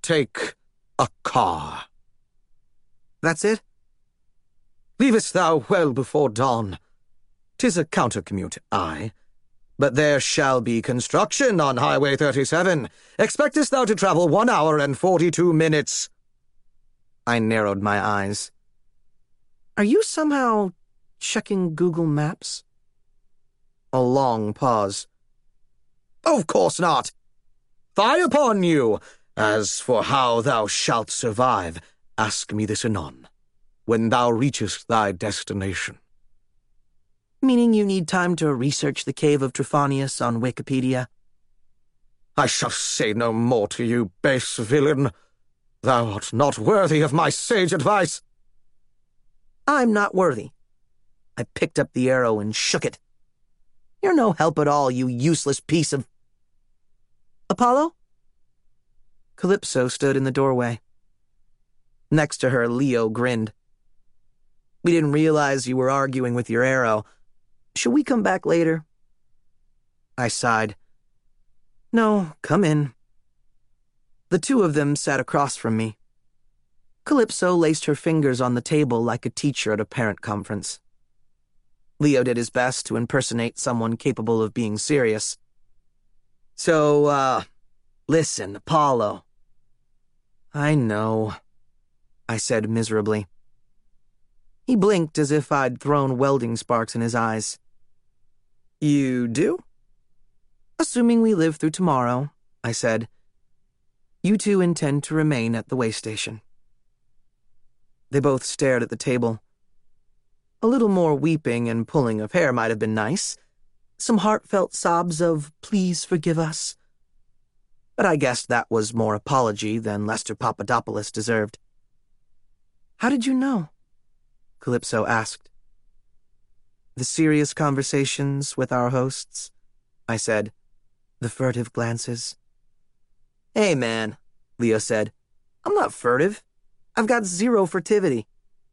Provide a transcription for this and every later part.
take a car. That's it? Leavest thou well before dawn. 'Tis a counter-commute, aye. But there shall be construction on Highway 37. Expectest thou to travel 1 hour and 42 minutes? I narrowed my eyes. Are you somehow checking Google Maps? A long pause. Of course not. Fie upon you! As for how thou shalt survive, ask me this anon, when thou reachest thy destination. Meaning you need time to research the Cave of Trophonius on Wikipedia? I shall say no more to you, base villain. Thou art not worthy of my sage advice. I'm not worthy. I picked up the arrow and shook it. You're no help at all, you useless piece of... Apollo? Calypso stood in the doorway. Next to her, Leo grinned. We didn't realize you were arguing with your arrow. Shall we come back later? I sighed. No, come in. The two of them sat across from me. Calypso laced her fingers on the table like a teacher at a parent conference. Leo did his best to impersonate someone capable of being serious. So, listen, Apollo. I know, I said miserably. He blinked as if I'd thrown welding sparks in his eyes. You do? Assuming we live through tomorrow, I said. You two intend to remain at the way station. They both stared at the table. A little more weeping and pulling of hair might have been nice. Some heartfelt sobs of, please forgive us. But I guessed that was more apology than Lester Papadopoulos deserved. How did you know? Calypso asked. The serious conversations with our hosts, I said, the furtive glances. Hey, man, Leo said. I'm not furtive. I've got zero furtivity.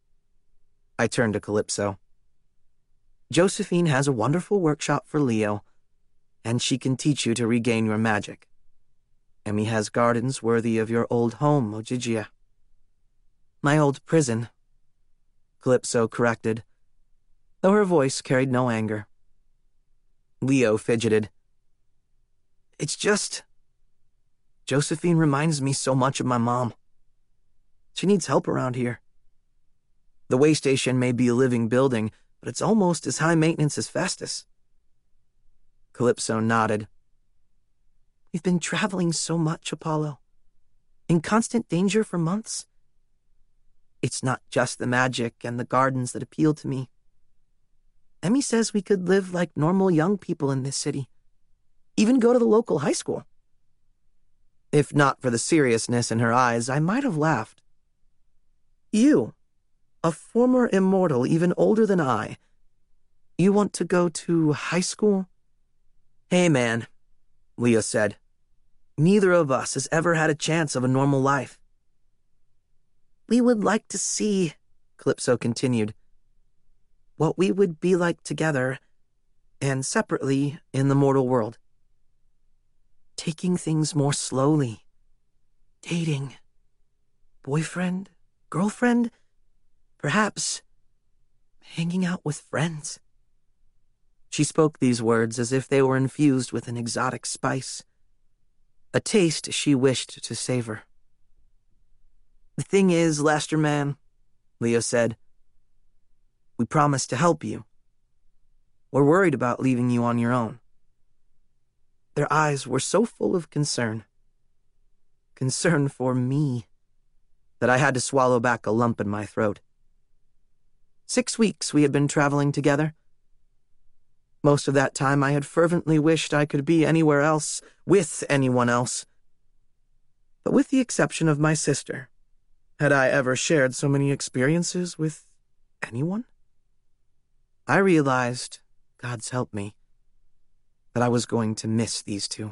I turned to Calypso. Josephine has a wonderful workshop for Leo, and she can teach you to regain your magic. Emmy has gardens worthy of your old home, Ogygia. My old prison, Calypso corrected, though her voice carried no anger. Leo fidgeted. It's just... Josephine reminds me so much of my mom. She needs help around here. The way station may be a living building, but it's almost as high maintenance as Festus. Calypso nodded. We've been traveling so much, Apollo. In constant danger for months. It's not just the magic and the gardens that appeal to me. Emmy says we could live like normal young people in this city. Even go to the local high school. If not for the seriousness in her eyes, I might have laughed. You, a former immortal even older than I, you want to go to high school? Hey, man, Leo said. Neither of us has ever had a chance of a normal life. We would like to see, Calypso continued, what we would be like together and separately in the mortal world. Taking things more slowly. Dating. Boyfriend, girlfriend, perhaps hanging out with friends. She spoke these words as if they were infused with an exotic spice, a taste she wished to savor. The thing is, Lester man, Leo said, we promised to help you. We're worried about leaving you on your own. Their eyes were so full of concern. Concern for me, that I had to swallow back a lump in my throat. 6 weeks we had been traveling together. Most of that time I had fervently wished I could be anywhere else, with anyone else. But with the exception of my sister, had I ever shared so many experiences with anyone? I realized, God's help me, that I was going to miss these two.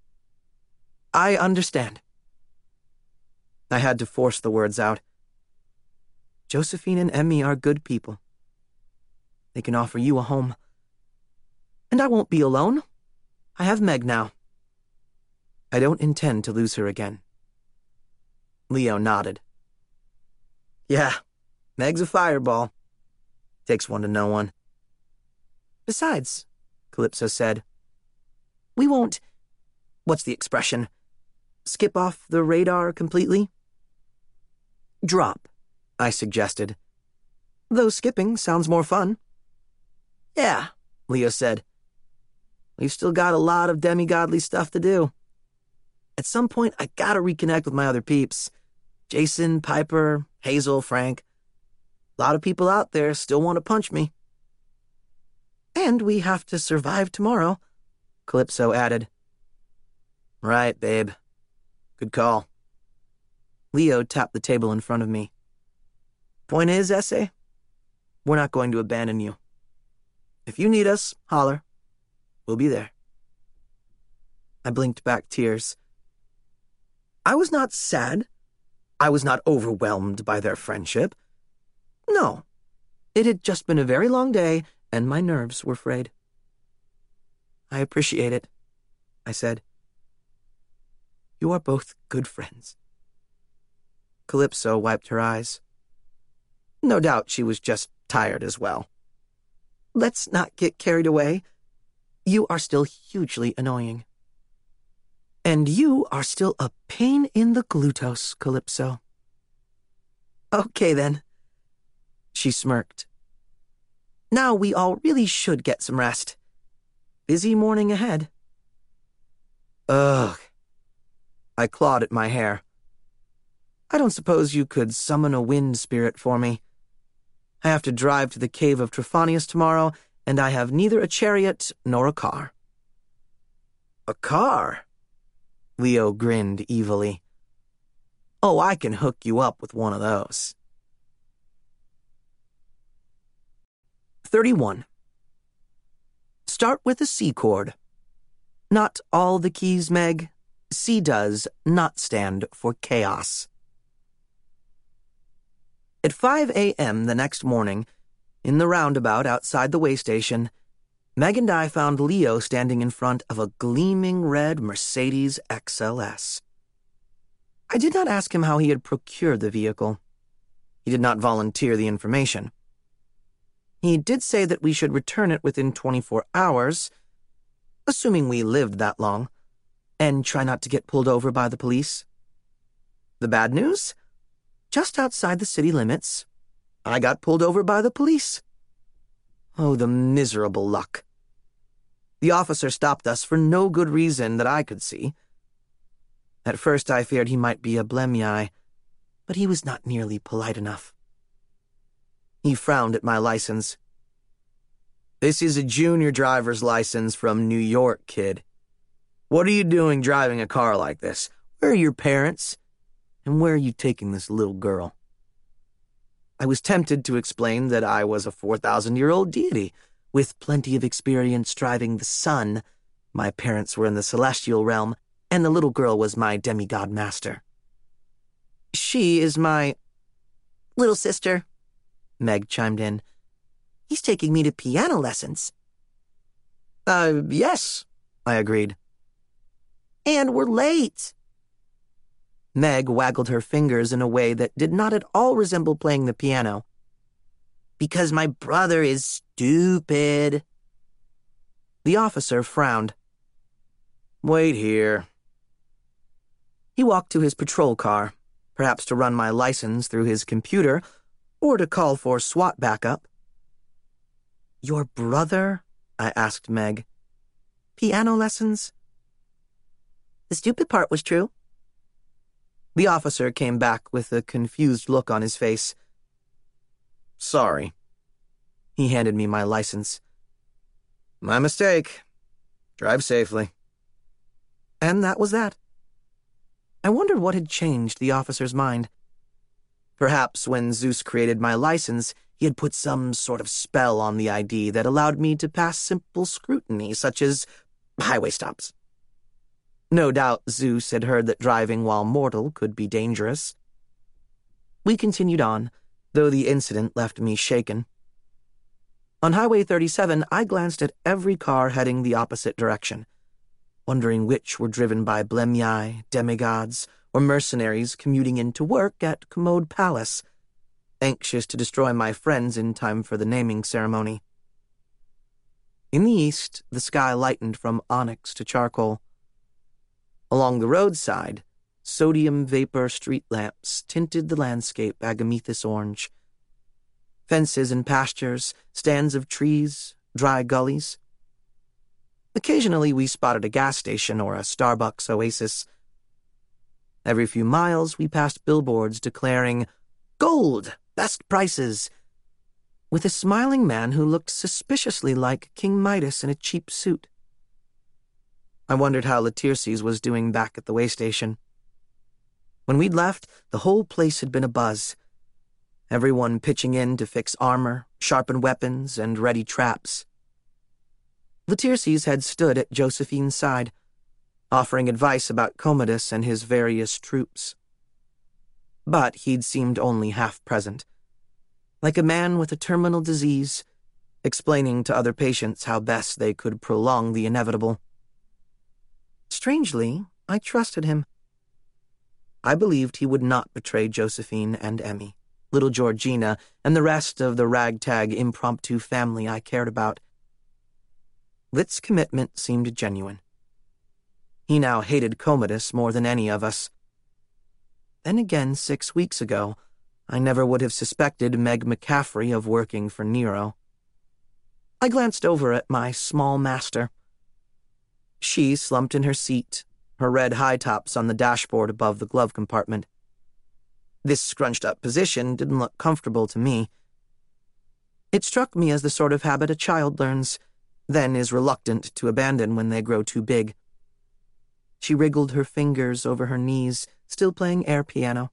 I understand. I had to force the words out. Josephine and Emmy are good people. They can offer you a home. And I won't be alone. I have Meg now. I don't intend to lose her again. Leo nodded. Yeah, Meg's a fireball. Takes one to know one. Besides, Calypso said, we won't, what's the expression, skip off the radar completely? Drop, I suggested. Though skipping sounds more fun. Yeah, Leo said. We've still got a lot of demigodly stuff to do. At some point, I gotta reconnect with my other peeps. Jason, Piper, Hazel, Frank. A lot of people out there still want to punch me. And we have to survive tomorrow, Calypso added. Right, babe. Good call. Leo tapped the table in front of me. Point is, Essay, we're not going to abandon you. If you need us, holler. We'll be there. I blinked back tears. I was not sad. I was not overwhelmed by their friendship. No. It had just been a very long day, and my nerves were frayed. I appreciate it, I said. You are both good friends. Calypso wiped her eyes. No doubt she was just tired as well. Let's not get carried away. You are still hugely annoying. And you are still a pain in the gluteus, Calypso. Okay, then. She smirked. Now we all really should get some rest. Busy morning ahead. Ugh. I clawed at my hair. I don't suppose you could summon a wind spirit for me. I have to drive to the cave of Trophonius tomorrow, and I have neither a chariot nor a car. A car? Leo grinned evilly. Oh, I can hook you up with one of those. 31. Start with a C chord. Not all the keys, Meg. C does not stand for chaos. At 5 a.m. the next morning, in the roundabout outside the way station, Meg and I found Leo standing in front of a gleaming red Mercedes XLS. I did not ask him how he had procured the vehicle. He did not volunteer the information. He did say that we should return it within 24 hours, assuming we lived that long, and try not to get pulled over by the police. The bad news? Just outside the city limits, I got pulled over by the police. Oh, the miserable luck. The officer stopped us for no good reason that I could see. At first I feared he might be a blemii, but he was not nearly polite enough. He frowned at my license. This is a junior driver's license from New York, kid. What are you doing driving a car like this? Where are your parents? And where are you taking this little girl? I was tempted to explain that I was a 4,000-year-old deity with plenty of experience driving the sun. My parents were in the celestial realm, and the little girl was my demigod master. She is my little sister, Meg chimed in. He's taking me to piano lessons. Yes, I agreed. And we're late. Meg waggled her fingers in a way that did not at all resemble playing the piano. Because my brother is stupid. The officer frowned. Wait here. He walked to his patrol car, perhaps to run my license through his computer, or to call for SWAT backup. Your brother? I asked Meg. Piano lessons? The stupid part was true. The officer came back with a confused look on his face. Sorry. He handed me my license. My mistake. Drive safely. And that was that. I wondered what had changed the officer's mind. Perhaps when Zeus created my license, he had put some sort of spell on the ID that allowed me to pass simple scrutiny, such as highway stops. No doubt Zeus had heard that driving while mortal could be dangerous. We continued on, though the incident left me shaken. On Highway 37, I glanced at every car heading the opposite direction, wondering which were driven by blemii, demigods, or mercenaries commuting into work at Commode Palace, anxious to destroy my friends in time for the naming ceremony. In the east, the sky lightened from onyx to charcoal. Along the roadside, sodium vapor street lamps tinted the landscape agamethus orange. Fences and pastures, stands of trees, dry gullies. Occasionally we spotted a gas station or a Starbucks oasis. Every few miles we passed billboards declaring, "Gold! Best prices!" with a smiling man who looked suspiciously like King Midas in a cheap suit. I wondered how Latirces was doing back at the way station. When we'd left, the whole place had been abuzz. Everyone pitching in to fix armor, sharpen weapons, and ready traps. Latirces had stood at Josephine's side, offering advice about Commodus and his various troops. But he'd seemed only half present, like a man with a terminal disease, explaining to other patients how best they could prolong the inevitable. Strangely, I trusted him. I believed he would not betray Josephine and Emmy, little Georgina, and the rest of the ragtag impromptu family I cared about. Lit's commitment seemed genuine. He now hated Commodus more than any of us. Then again, 6 weeks ago, I never would have suspected Meg McCaffrey of working for Nero. I glanced over at my small master. She slumped in her seat, her red high tops on the dashboard above the glove compartment. This scrunched-up position didn't look comfortable to me. It struck me as the sort of habit a child learns, then is reluctant to abandon when they grow too big. She wriggled her fingers over her knees, still playing air piano.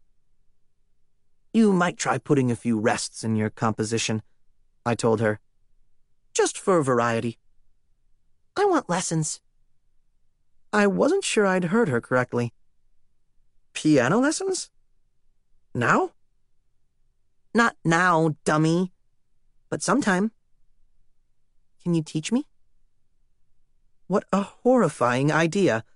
"You might try putting a few rests in your composition," I told her. "Just for variety." "I want lessons." I wasn't sure I'd heard her correctly. "Piano lessons? Now?" "Not now, dummy. But sometime." "Can you teach me?" What a horrifying idea.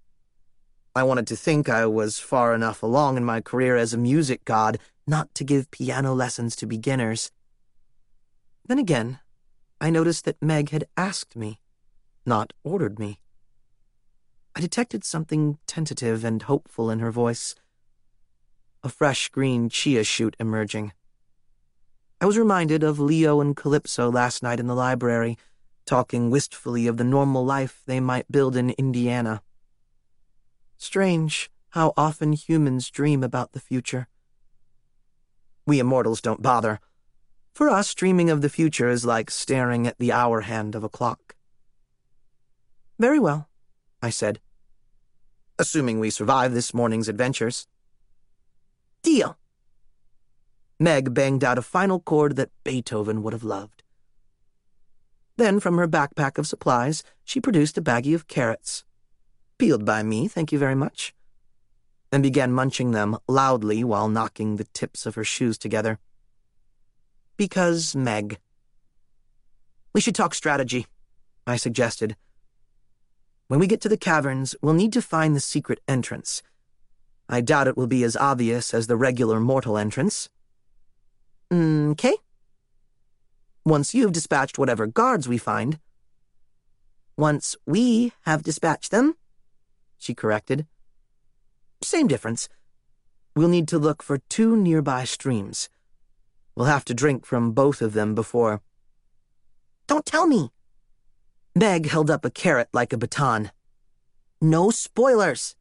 I wanted to think I was far enough along in my career as a music god not to give piano lessons to beginners. Then again, I noticed that Meg had asked me, not ordered me. I detected something tentative and hopeful in her voice, a fresh green chia shoot emerging. I was reminded of Leo and Calypso last night in the library, talking wistfully of the normal life they might build in Indiana. Strange how often humans dream about the future. We immortals don't bother. For us, dreaming of the future is like staring at the hour hand of a clock. "Very well," I said. "Assuming we survive this morning's adventures." "Deal." Meg banged out a final chord that Beethoven would have loved. Then, from her backpack of supplies, she produced a baggie of carrots. "Peeled by me, thank you very much," and began munching them loudly while knocking the tips of her shoes together. Because Meg. "We should talk strategy," I suggested. "When we get to the caverns, we'll need to find the secret entrance. I doubt it will be as obvious as the regular mortal entrance." "'Kay. Once you've dispatched whatever guards we find." "Once we have dispatched them," she corrected. "Same difference. We'll need to look for 2 nearby streams. We'll have to drink from both of them before—" "Don't tell me!" Meg held up a carrot like a baton. "No spoilers."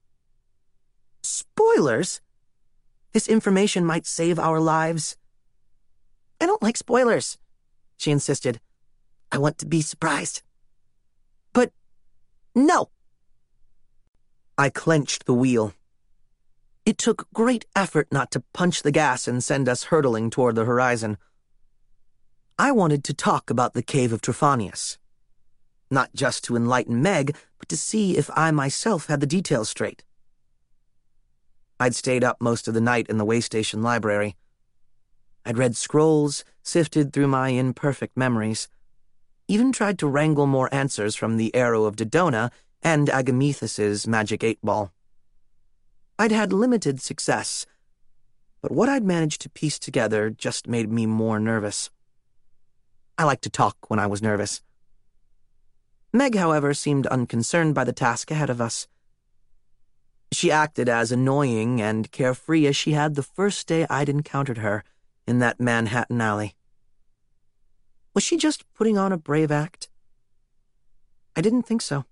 "Spoilers? This information might save our lives." "I don't like spoilers," she insisted. "I want to be surprised." "But, no!" I clenched the wheel. It took great effort not to punch the gas and send us hurtling toward the horizon. I wanted to talk about the Cave of Trophonius. Not just to enlighten Meg, but to see if I myself had the details straight. I'd stayed up most of the night in the Waystation library. I'd read scrolls, sifted through my imperfect memories, even tried to wrangle more answers from the Arrow of Dodona and Agamethus's Magic 8-Ball. I'd had limited success, but what I'd managed to piece together just made me more nervous. I liked to talk when I was nervous. Meg, however, seemed unconcerned by the task ahead of us. She acted as annoying and carefree as she had the first day I'd encountered her in that Manhattan alley. Was she just putting on a brave act? I didn't think so.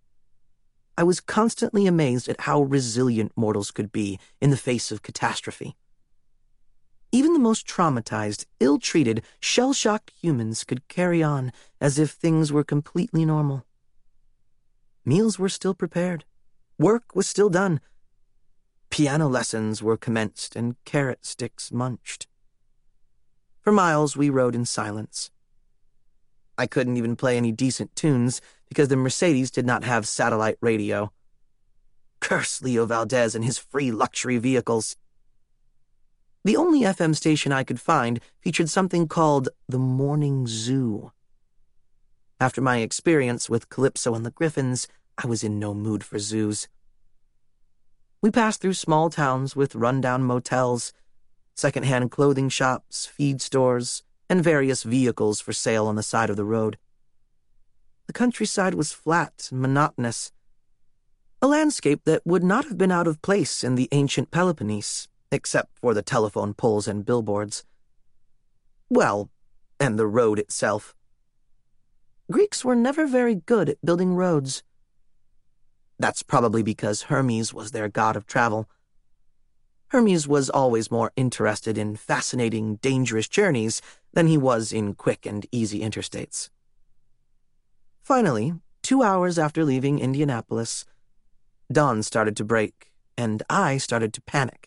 I was constantly amazed at how resilient mortals could be in the face of catastrophe. Even the most traumatized, ill-treated, shell-shocked humans could carry on as if things were completely normal. Meals were still prepared. Work was still done. Piano lessons were commenced and carrot sticks munched. For miles, we rode in silence. I couldn't even play any decent tunes because the Mercedes did not have satellite radio. Curse Leo Valdez and his free luxury vehicles. The only FM station I could find featured something called the Morning Zoo. After my experience with Calypso and the Griffins, I was in no mood for zoos. We passed through small towns with rundown motels, second-hand clothing shops, feed stores, and various vehicles for sale on the side of the road. The countryside was flat and monotonous, a landscape that would not have been out of place in the ancient Peloponnese, except for the telephone poles and billboards. Well, and the road itself. Greeks were never very good at building roads. That's probably because Hermes was their god of travel. Hermes was always more interested in fascinating, dangerous journeys than he was in quick and easy interstates. Finally, 2 hours after leaving Indianapolis, dawn started to break, and I started to panic.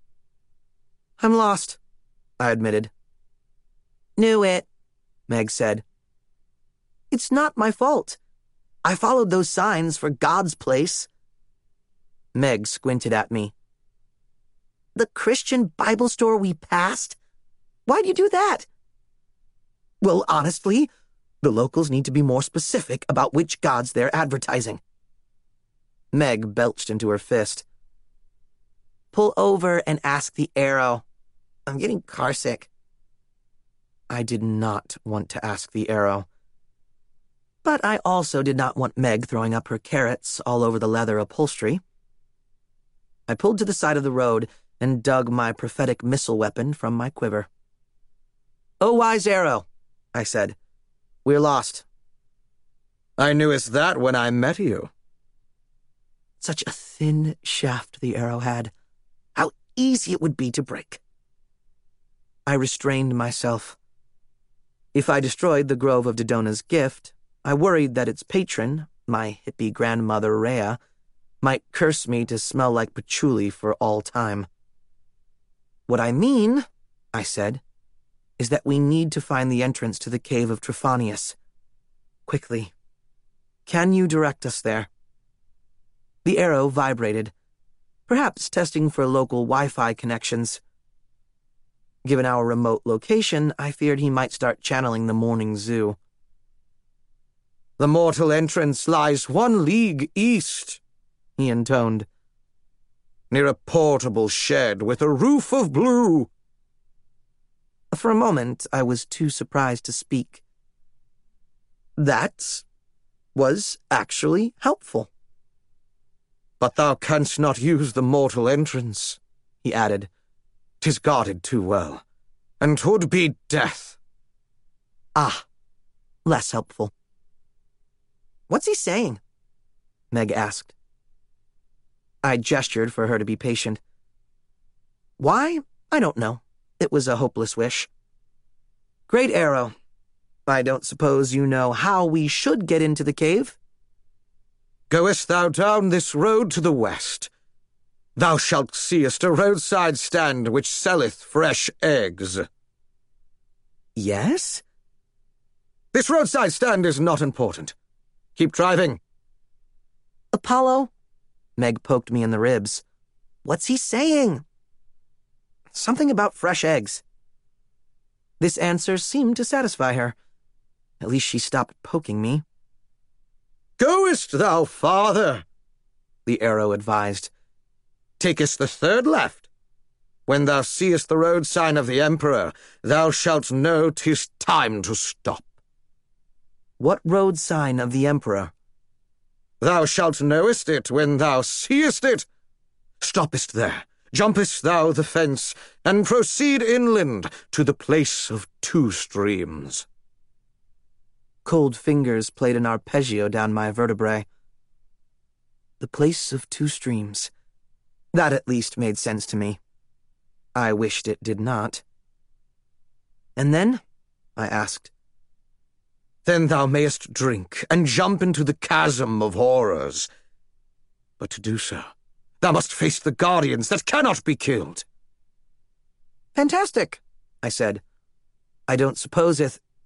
"I'm lost," I admitted. "Knew it," Meg said. "It's not my fault. I followed those signs for God's place." Meg squinted at me. "The Christian Bible store we passed? Why'd you do that?" "Well, honestly, the locals need to be more specific about which gods they're advertising." Meg belched into her fist. "Pull over and ask the Arrow. I'm getting carsick." I did not want to ask the Arrow. But I also did not want Meg throwing up her carrots all over the leather upholstery. I pulled to the side of the road and dug my prophetic missile weapon from my quiver. "Oh, wise Arrow," I said. "We're lost." "I knew-est that when I met you." Such a thin shaft the Arrow had. How easy it would be to break. I restrained myself. If I destroyed the Grove of Dodona's gift, I worried that its patron, my hippie grandmother Rhea, might curse me to smell like patchouli for all time. "What I mean," I said, "is that we need to find the entrance to the cave of Trophonius. Quickly. Can you direct us there?" The Arrow vibrated, perhaps testing for local Wi-Fi connections. Given our remote location, I feared he might start channeling the Morning Zoo. "The mortal entrance lies 1 league east," he intoned, "near a portable shed with a roof of blue." For a moment, I was too surprised to speak. That was actually helpful. "But thou canst not use the mortal entrance," he added. "'Tis guarded too well, and 'twould be death." Ah, less helpful. "What's he saying?" Meg asked. I gestured for her to be patient. Why? I don't know. It was a hopeless wish. "Great Arrow, I don't suppose you know how we should get into the cave?" "Goest thou down this road to the west, thou shalt seest a roadside stand which selleth fresh eggs." "Yes?" "This roadside stand is not important. Keep driving." "Apollo?" Meg poked me in the ribs. "What's he saying?" "Something about fresh eggs." This answer seemed to satisfy her. At least she stopped poking me. "Goest thou farther?" the Arrow advised. takest the third left. When thou seest the road sign of the Emperor, thou shalt know 'tis time to stop. What road sign of the Emperor? Thou shalt knowest it when thou seest it. Stoppest there, jumpest thou the fence, and proceed inland to the place of two streams. Cold fingers played an arpeggio down my vertebrae. The place of two streams. That at least made sense to me. I wished it did not. And then? I asked. Then thou mayest drink and jump into the chasm of horrors. But to do so, thou must face the guardians that cannot be killed. Fantastic, I said. I don't suppose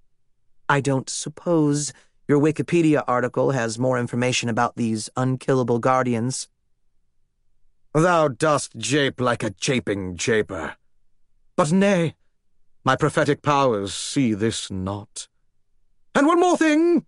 your Wikipedia article has more information about these unkillable guardians. Thou dost jape like a japing japer. But nay, my prophetic powers see this not. And one more thing.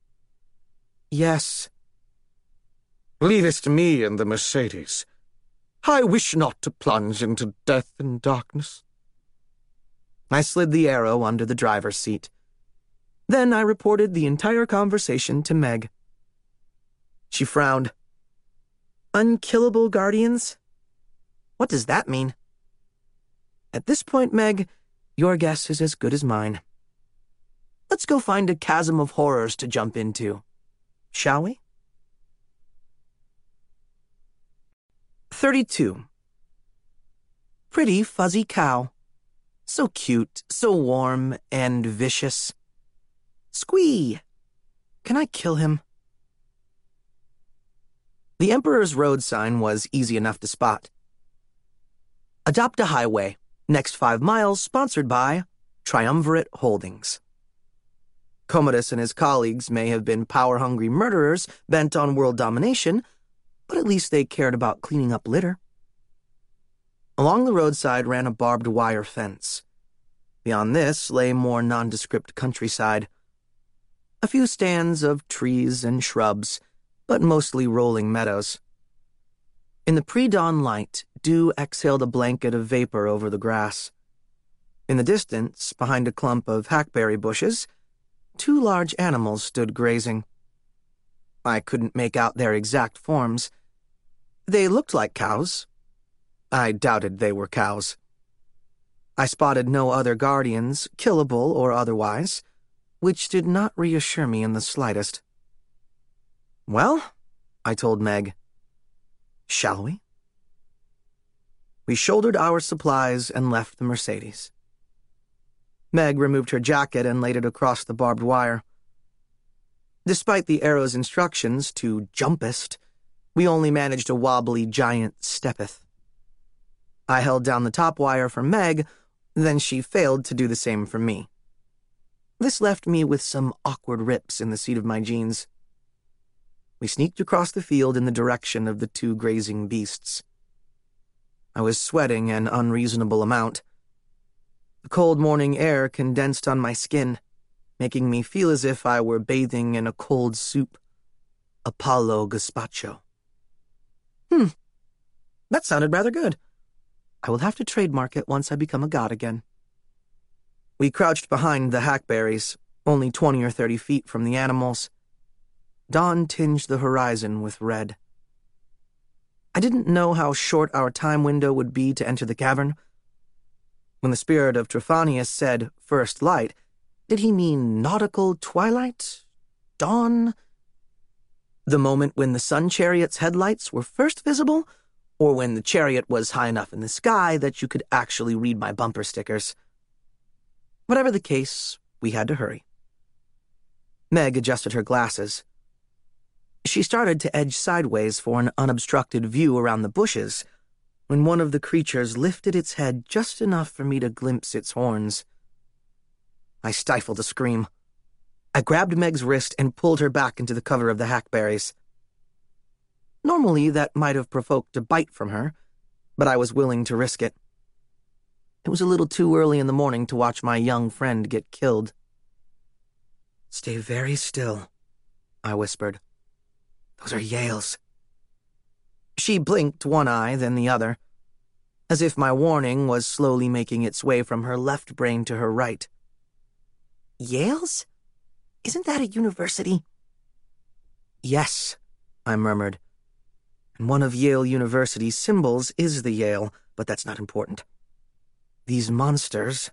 Yes. Leavest me in the Mercedes. I wish not to plunge into death and darkness. I slid the arrow under the driver's seat. Then I reported the entire conversation to Meg. She frowned. Unkillable guardians? What does that mean? At this point, Meg, your guess is as good as mine. Let's go find a chasm of horrors to jump into, shall we? 32. Pretty fuzzy cow. So cute, so warm, and vicious. Squee! Can I kill him? The Emperor's road sign was easy enough to spot. Adopt a highway. Next 5 miles, sponsored by Triumvirate Holdings. Commodus and his colleagues may have been power-hungry murderers bent on world domination, but at least they cared about cleaning up litter. Along the roadside ran a barbed wire fence. Beyond this lay more nondescript countryside. A few stands of trees and shrubs, but mostly rolling meadows. In the pre-dawn light, dew exhaled a blanket of vapor over the grass. In the distance, behind a clump of hackberry bushes, 2 large animals stood grazing. I couldn't make out their exact forms. They looked like cows. I doubted they were cows. I spotted no other guardians, killable or otherwise, which did not reassure me in the slightest. Well, I told Meg, shall we? We shouldered our supplies and left the Mercedes. Meg removed her jacket and laid it across the barbed wire. Despite the arrow's instructions to jumpest, we only managed a wobbly giant steppeth. I held down the top wire for Meg, then she failed to do the same for me. This left me with some awkward rips in the seat of my jeans. We sneaked across the field in the direction of the 2 grazing beasts. I was sweating an unreasonable amount. The cold morning air condensed on my skin, making me feel as if I were bathing in a cold soup. Apollo gazpacho. That sounded rather good. I will have to trademark it once I become a god again. We crouched behind the hackberries, only 20 or 30 feet from the animals. Dawn tinged the horizon with red. I didn't know how short our time window would be to enter the cavern. When the spirit of Trophonius said first light, did he mean nautical twilight? Dawn? The moment when the sun chariot's headlights were first visible, or when the chariot was high enough in the sky that you could actually read my bumper stickers? Whatever the case, we had to hurry. Meg adjusted her glasses. She started to edge sideways for an unobstructed view around the bushes when one of the creatures lifted its head just enough for me to glimpse its horns. I stifled a scream. I grabbed Meg's wrist and pulled her back into the cover of the hackberries. Normally, that might have provoked a bite from her, but I was willing to risk it. It was a little too early in the morning to watch my young friend get killed. "Stay very still," I whispered. "Those are Yales." She blinked one eye, then the other, as if my warning was slowly making its way from her left brain to her right. Yale's? Isn't that a university? Yes, I murmured. And one of Yale University's symbols is the Yale, but that's not important. These monsters...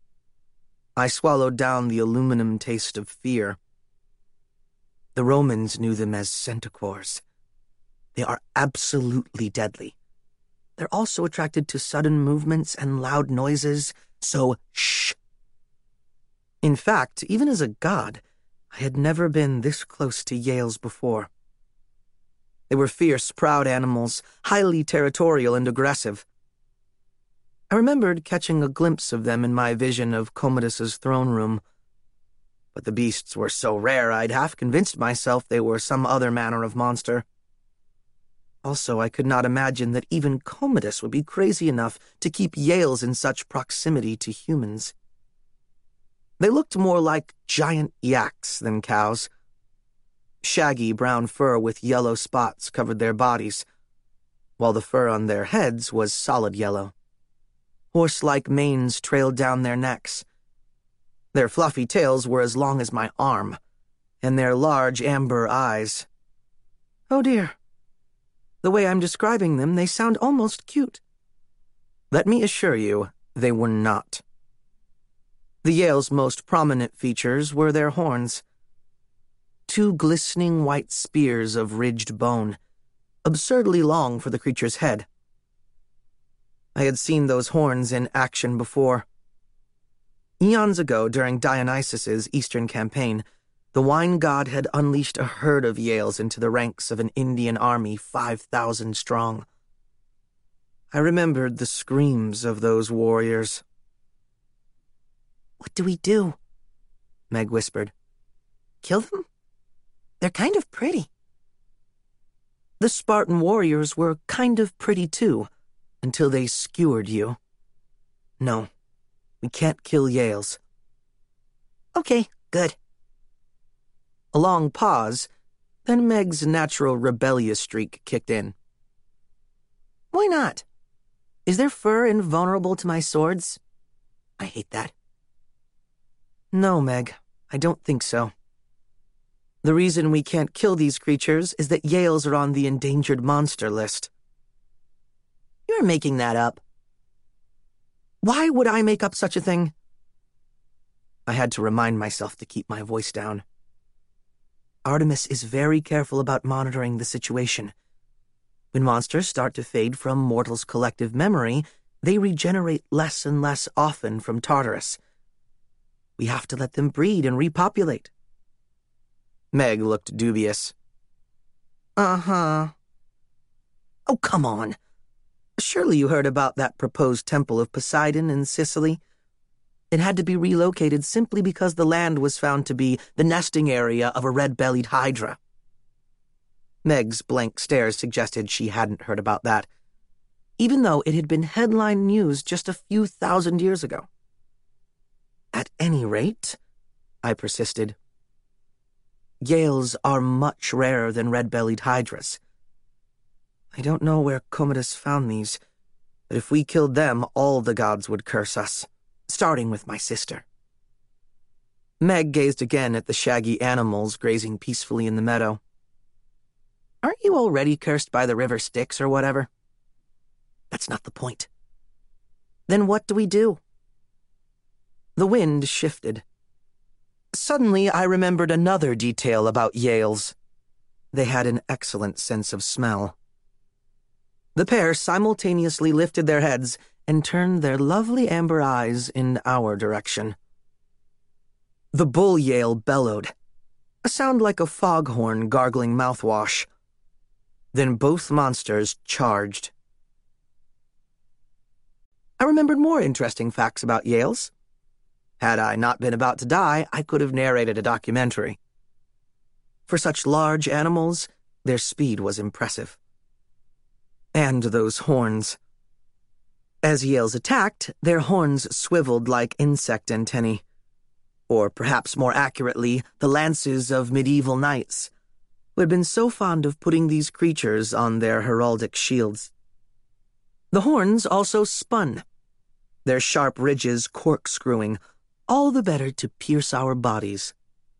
I swallowed down the aluminum taste of fear. The Romans knew them as centaurs. They are absolutely deadly. They're also attracted to sudden movements and loud noises, so shh. In fact, even as a god, I had never been this close to Yales before. They were fierce, proud animals, highly territorial and aggressive. I remembered catching a glimpse of them in my vision of Commodus's throne room. But the beasts were so rare I'd half convinced myself they were some other manner of monster. Also, I could not imagine that even Commodus would be crazy enough to keep Yales in such proximity to humans. They looked more like giant yaks than cows. Shaggy brown fur with yellow spots covered their bodies, while the fur on their heads was solid yellow. Horse-like manes trailed down their necks. Their fluffy tails were as long as my arm, and their large amber eyes. Oh dear. The way I'm describing them, they sound almost cute. Let me assure you, they were not. The Yale's most prominent features were their horns. Two glistening white spears of ridged bone, absurdly long for the creature's head. I had seen those horns in action before. Eons ago, during Dionysus's Eastern campaign, the wine god had unleashed a herd of Yales into the ranks of an Indian army 5,000 strong. I remembered the screams of those warriors. What do we do? Meg whispered. Kill them? They're kind of pretty. The Spartan warriors were kind of pretty too, until they skewered you. No, we can't kill Yales. Okay, good. A long pause, then Meg's natural rebellious streak kicked in. Why not? Is their fur invulnerable to my swords? I hate that. No, Meg, I don't think so. The reason we can't kill these creatures is that Yales are on the endangered monster list. You're making that up. Why would I make up such a thing? I had to remind myself to keep my voice down. Artemis is very careful about monitoring the situation. When monsters start to fade from mortals' collective memory, they regenerate less and less often from Tartarus. We have to let them breed and repopulate. Meg looked dubious. Uh-huh. Oh, come on. Surely you heard about that proposed temple of Poseidon in Sicily? It had to be relocated simply because the land was found to be the nesting area of a red-bellied hydra. Meg's blank stare suggested she hadn't heard about that, even though it had been headline news just a few thousand years ago. At any rate, I persisted, Yales are much rarer than red-bellied hydras. I don't know where Commodus found these, but if we killed them, all the gods would curse us, starting with my sister. Meg gazed again at the shaggy animals grazing peacefully in the meadow. Aren't you already cursed by the river Styx or whatever? That's not the point. Then what do we do? The wind shifted. Suddenly, I remembered another detail about Yales. They had an excellent sense of smell. The pair simultaneously lifted their heads and turned their lovely amber eyes in our direction. The bull Yale bellowed, a sound like a foghorn gargling mouthwash. Then both monsters charged. I remembered more interesting facts about Yales. Had I not been about to die, I could have narrated a documentary. For such large animals, their speed was impressive. And those horns. As Yales attacked, their horns swiveled like insect antennae. Or perhaps more accurately, the lances of medieval knights. who had been so fond of putting these creatures on their heraldic shields. The horns also spun, their sharp ridges corkscrewing, all the better to pierce our bodies.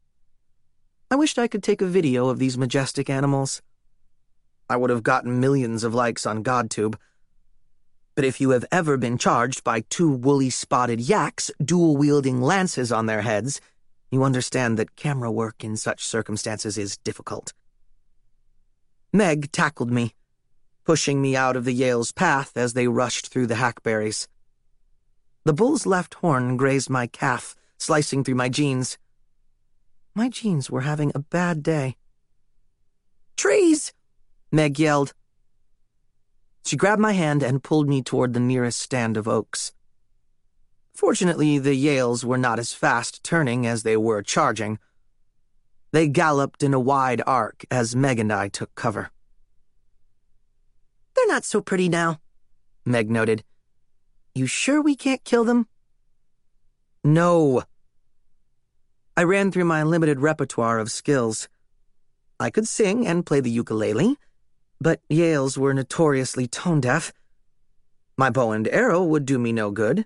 I wished I could take a video of these majestic animals. I would have gotten millions of likes on GodTube. But if you have ever been charged by two woolly spotted yaks dual-wielding lances on their heads, you understand that camera work in such circumstances is difficult. Meg tackled me, pushing me out of the Yale's path as they rushed through the hackberries. The bull's left horn grazed my calf, slicing through my jeans. My jeans were having a bad day. "Trees!" Meg yelled. She grabbed my hand and pulled me toward the nearest stand of oaks. Fortunately, the Yales were not as fast turning as they were charging. They galloped in a wide arc as Meg and I took cover. "They're not so pretty now," Meg noted. "You sure we can't kill them?" "No." I ran through my limited repertoire of skills. I could sing and play the ukulele, but Yales were notoriously tone-deaf. My bow and arrow would do me no good.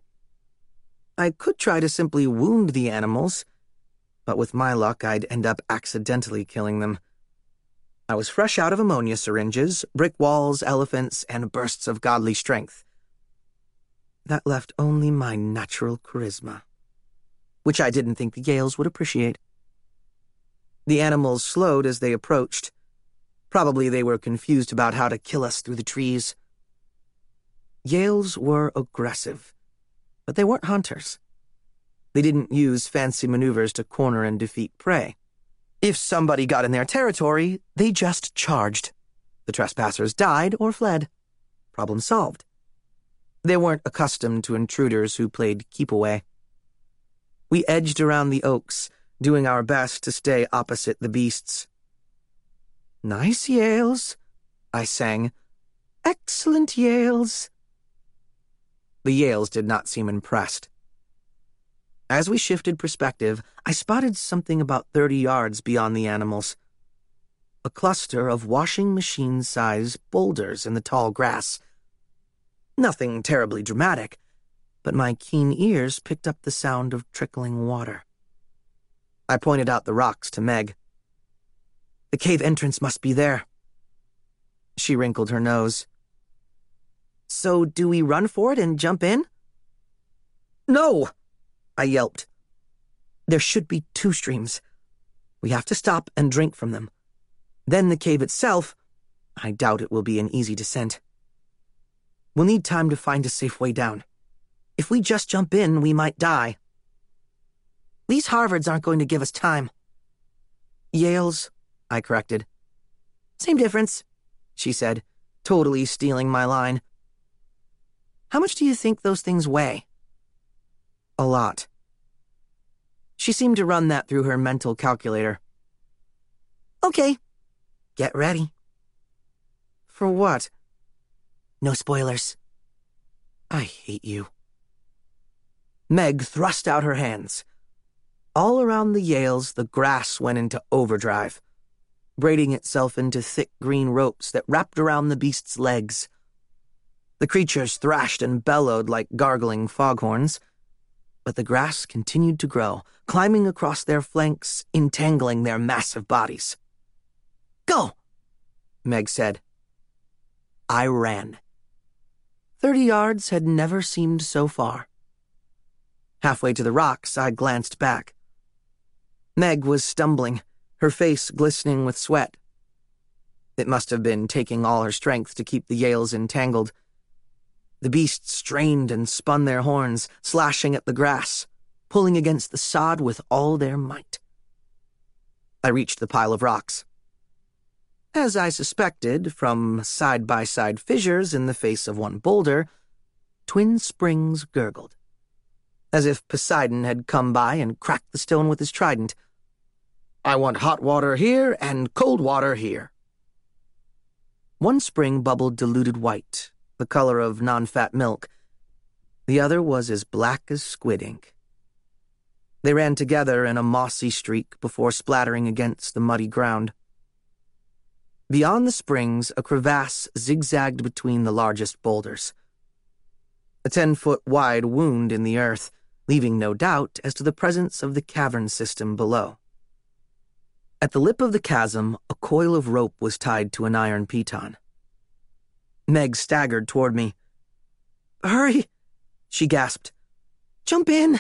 I could try to simply wound the animals, but with my luck I'd end up accidentally killing them. I was fresh out of ammonia syringes, brick walls, elephants, and bursts of godly strength. That left only my natural charisma, which I didn't think the Yales would appreciate. The animals slowed as they approached. Probably they were confused about how to kill us through the trees. Yales were aggressive, but they weren't hunters. They didn't use fancy maneuvers to corner and defeat prey. If somebody got in their territory, they just charged. The trespassers died or fled. Problem solved. They weren't accustomed to intruders who played keep-away. We edged around the oaks, doing our best to stay opposite the beasts. "Nice Yales," I sang. "Excellent Yales." The Yales did not seem impressed. As we shifted perspective, I spotted something about 30 yards beyond the animals. A cluster of washing machine-size boulders in the tall grass. Nothing terribly dramatic, but my keen ears picked up the sound of trickling water. I pointed out the rocks to Meg. "The cave entrance must be there." She wrinkled her nose. "So do we run for it and jump in?" "No!" I yelped. "There should be 2 streams. We have to stop and drink from them. Then the cave itself, I doubt it will be an easy descent. We'll need time to find a safe way down. If we just jump in, we might die." "These Harvards aren't going to give us time." "Yales," I corrected. "Same difference," she said, totally stealing my line. "How much do you think those things weigh?" "A lot." She seemed to run that through her mental calculator. "Okay, get ready." "For what?" "No spoilers." "I hate you." Meg thrust out her hands. All around the Yales, the grass went into overdrive, braiding itself into thick green ropes that wrapped around the beast's legs. The creatures thrashed and bellowed like gargling foghorns, but the grass continued to grow, climbing across their flanks, entangling their massive bodies. "Go," Meg said. I ran. 30 yards had never seemed so far. Halfway to the rocks, I glanced back. Meg was stumbling, her face glistening with sweat. It must have been taking all her strength to keep the Yales entangled. The beasts strained and spun their horns, slashing at the grass, pulling against the sod with all their might. I reached the pile of rocks. As I suspected, from side-by-side fissures in the face of one boulder, twin springs gurgled, as if Poseidon had come by and cracked the stone with his trident. "I want hot water here and cold water here." One spring bubbled diluted white, the color of non-fat milk. The other was as black as squid ink. They ran together in a mossy streak before splattering against the muddy ground. Beyond the springs, a crevasse zigzagged between the largest boulders. A 10-foot-wide wound in the earth, leaving no doubt as to the presence of the cavern system below. At the lip of the chasm, a coil of rope was tied to an iron piton. Meg staggered toward me. "Hurry," she gasped. "Jump in."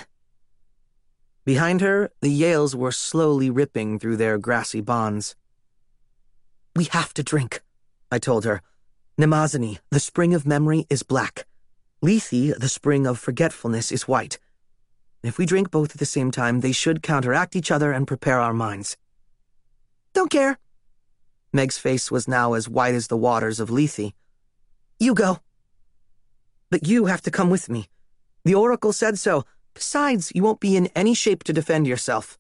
Behind her, the Yales were slowly ripping through their grassy bonds. "We have to drink," I told her. "Mnemosyne, the spring of memory, is black. Lethe, the spring of forgetfulness, is white. If we drink both at the same time, they should counteract each other and prepare our minds." "Don't care." Meg's face was now as white as the waters of Lethe. "You go." "But you have to come with me. The Oracle said so. Besides, you won't be in any shape to defend yourself."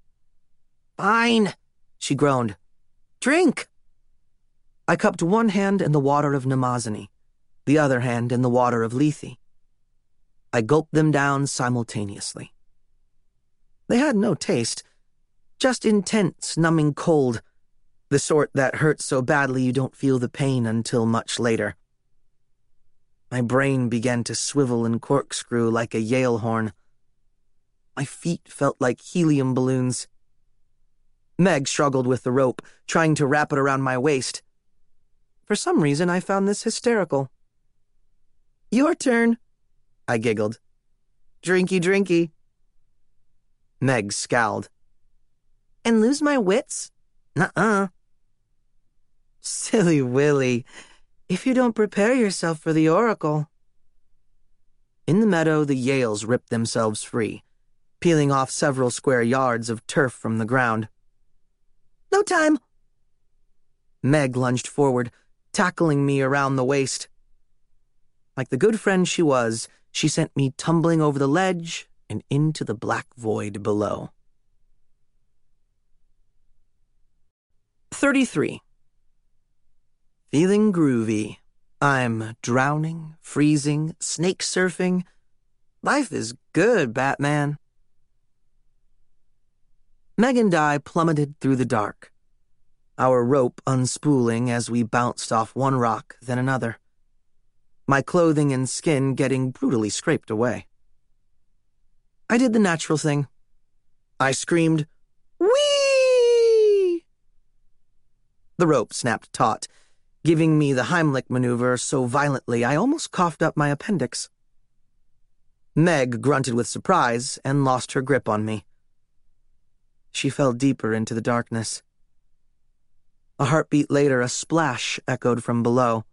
"Fine," she groaned. "Drink." I cupped one hand in the water of Mnemosyne, the other hand in the water of Lethe. I gulped them down simultaneously. They had no taste, just intense, numbing cold, the sort that hurts so badly you don't feel the pain until much later. My brain began to swivel and corkscrew like a Yale horn. My feet felt like helium balloons. Meg struggled with the rope, trying to wrap it around my waist. For some reason, I found this hysterical. "Your turn," I giggled. "Drinky, drinky." Meg scowled. "And lose my wits? Nuh-uh." "Silly Willy, if you don't prepare yourself for the Oracle." In the meadow, the Yales ripped themselves free, peeling off several square yards of turf from the ground. "No time." Meg lunged forward, tackling me around the waist. Like the good friend she was, she sent me tumbling over the ledge and into the black void below. 33. Feeling groovy. I'm drowning, freezing, snake surfing. Life is good, Batman. Meg and I plummeted through the dark, our rope unspooling as we bounced off one rock, then another. My clothing and skin getting brutally scraped away. I did the natural thing. I screamed, "Whee!" The rope snapped taut, giving me the Heimlich maneuver so violently I almost coughed up my appendix. Meg grunted with surprise and lost her grip on me. She fell deeper into the darkness. A heartbeat later, a splash echoed from below.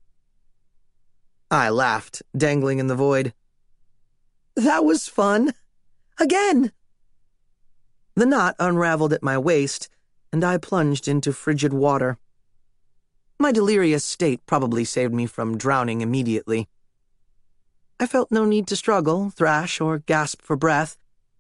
I laughed, dangling in the void. "That was fun. Again!" The knot unraveled at my waist, and I plunged into frigid water. My delirious state probably saved me from drowning immediately. I felt no need to struggle, thrash, or gasp for breath.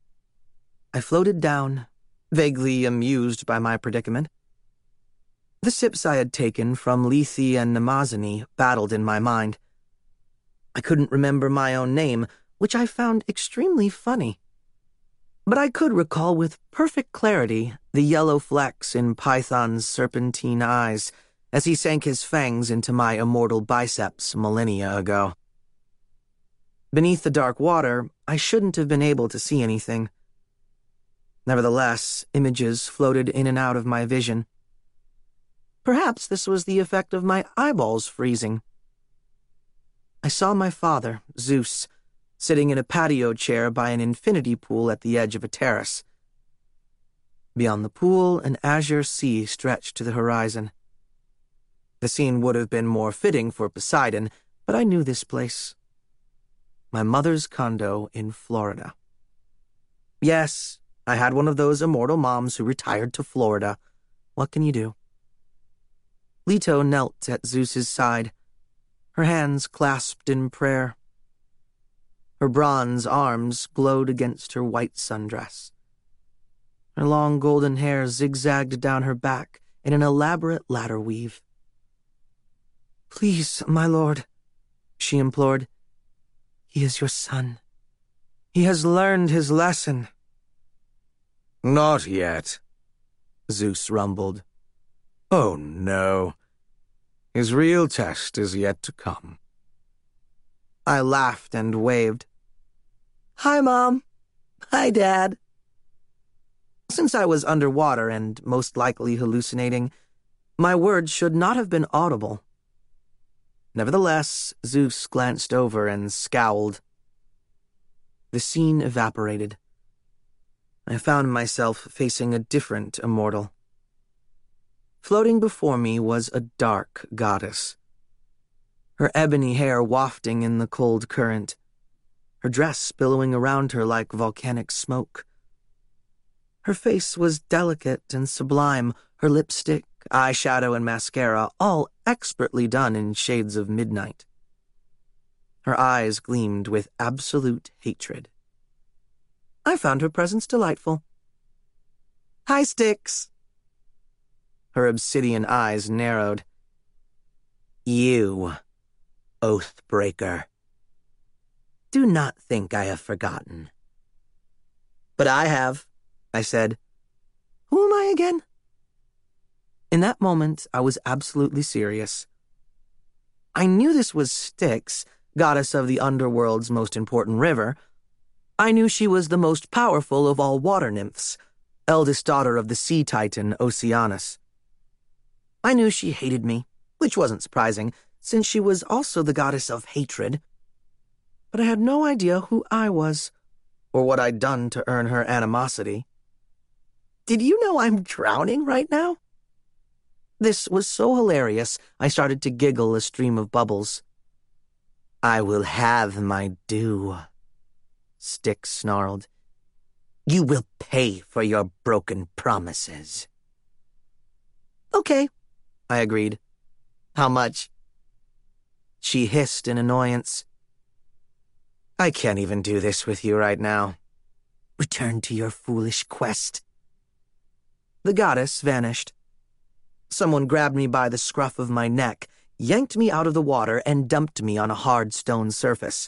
I floated down, vaguely amused by my predicament. The sips I had taken from Lethe and Mnemosyne battled in my mind. I couldn't remember my own name, which I found extremely funny. But I could recall with perfect clarity the yellow flecks in Python's serpentine eyes as he sank his fangs into my immortal biceps millennia ago. Beneath the dark water, I shouldn't have been able to see anything. Nevertheless, images floated in and out of my vision. Perhaps this was the effect of my eyeballs freezing. I saw my father, Zeus, sitting in a patio chair by an infinity pool at the edge of a terrace. Beyond the pool, an azure sea stretched to the horizon. The scene would have been more fitting for Poseidon, but I knew this place. My mother's condo in Florida. Yes, I had one of those immortal moms who retired to Florida. What can you do? Leto knelt at Zeus's side, her hands clasped in prayer. Her bronze arms glowed against her white sundress. Her long golden hair zigzagged down her back in an elaborate ladder weave. "Please, my lord," she implored. "He is your son. He has learned his lesson." "Not yet," Zeus rumbled. "Oh no, His real test is yet to come. I laughed and waved. Hi, Mom. Hi, Dad. Since I was underwater and most likely hallucinating, my words should not have been audible. Nevertheless, Zeus glanced over and scowled. The scene evaporated. I found myself facing a different immortal. Floating before me was a dark goddess. Her ebony hair wafting in the cold current, her dress billowing around her like volcanic smoke. Her face was delicate and sublime, her lipstick, eyeshadow, and mascara all expertly done in shades of midnight. Her eyes gleamed with absolute hatred. I found her presence delightful. Hi, Styx. Her obsidian eyes narrowed. You, Oathbreaker. Do not think I have forgotten. But I have, I said. Who am I again? In that moment, I was absolutely serious. I knew this was Styx, goddess of the underworld's most important river. I knew she was the most powerful of all water nymphs, eldest daughter of the sea titan Oceanus. I knew she hated me, which wasn't surprising, since she was also the goddess of hatred. But I had no idea who I was, or what I'd done to earn her animosity. Did you know I'm drowning right now? This was so hilarious, I started to giggle a stream of bubbles. I will have my due, Styx snarled. You will pay for your broken promises. Okay, I agreed. How much? She hissed in annoyance. I can't even do this with you right now. Return to your foolish quest. The goddess vanished. Someone grabbed me by the scruff of my neck, yanked me out of the water, and dumped me on a hard stone surface.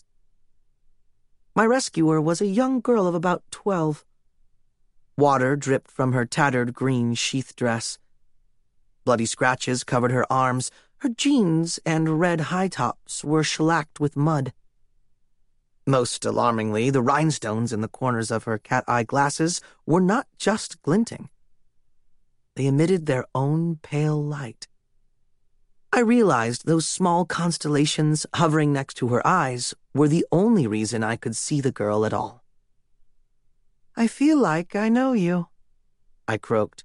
My rescuer was a young girl of about 12. Water dripped from her tattered green sheath dress. Bloody scratches covered her arms. Her jeans and red high tops were shellacked with mud. Most alarmingly, the rhinestones in the corners of her cat-eye glasses were not just glinting. They emitted their own pale light. I realized those small constellations hovering next to her eyes were the only reason I could see the girl at all. I feel like I know you, I croaked.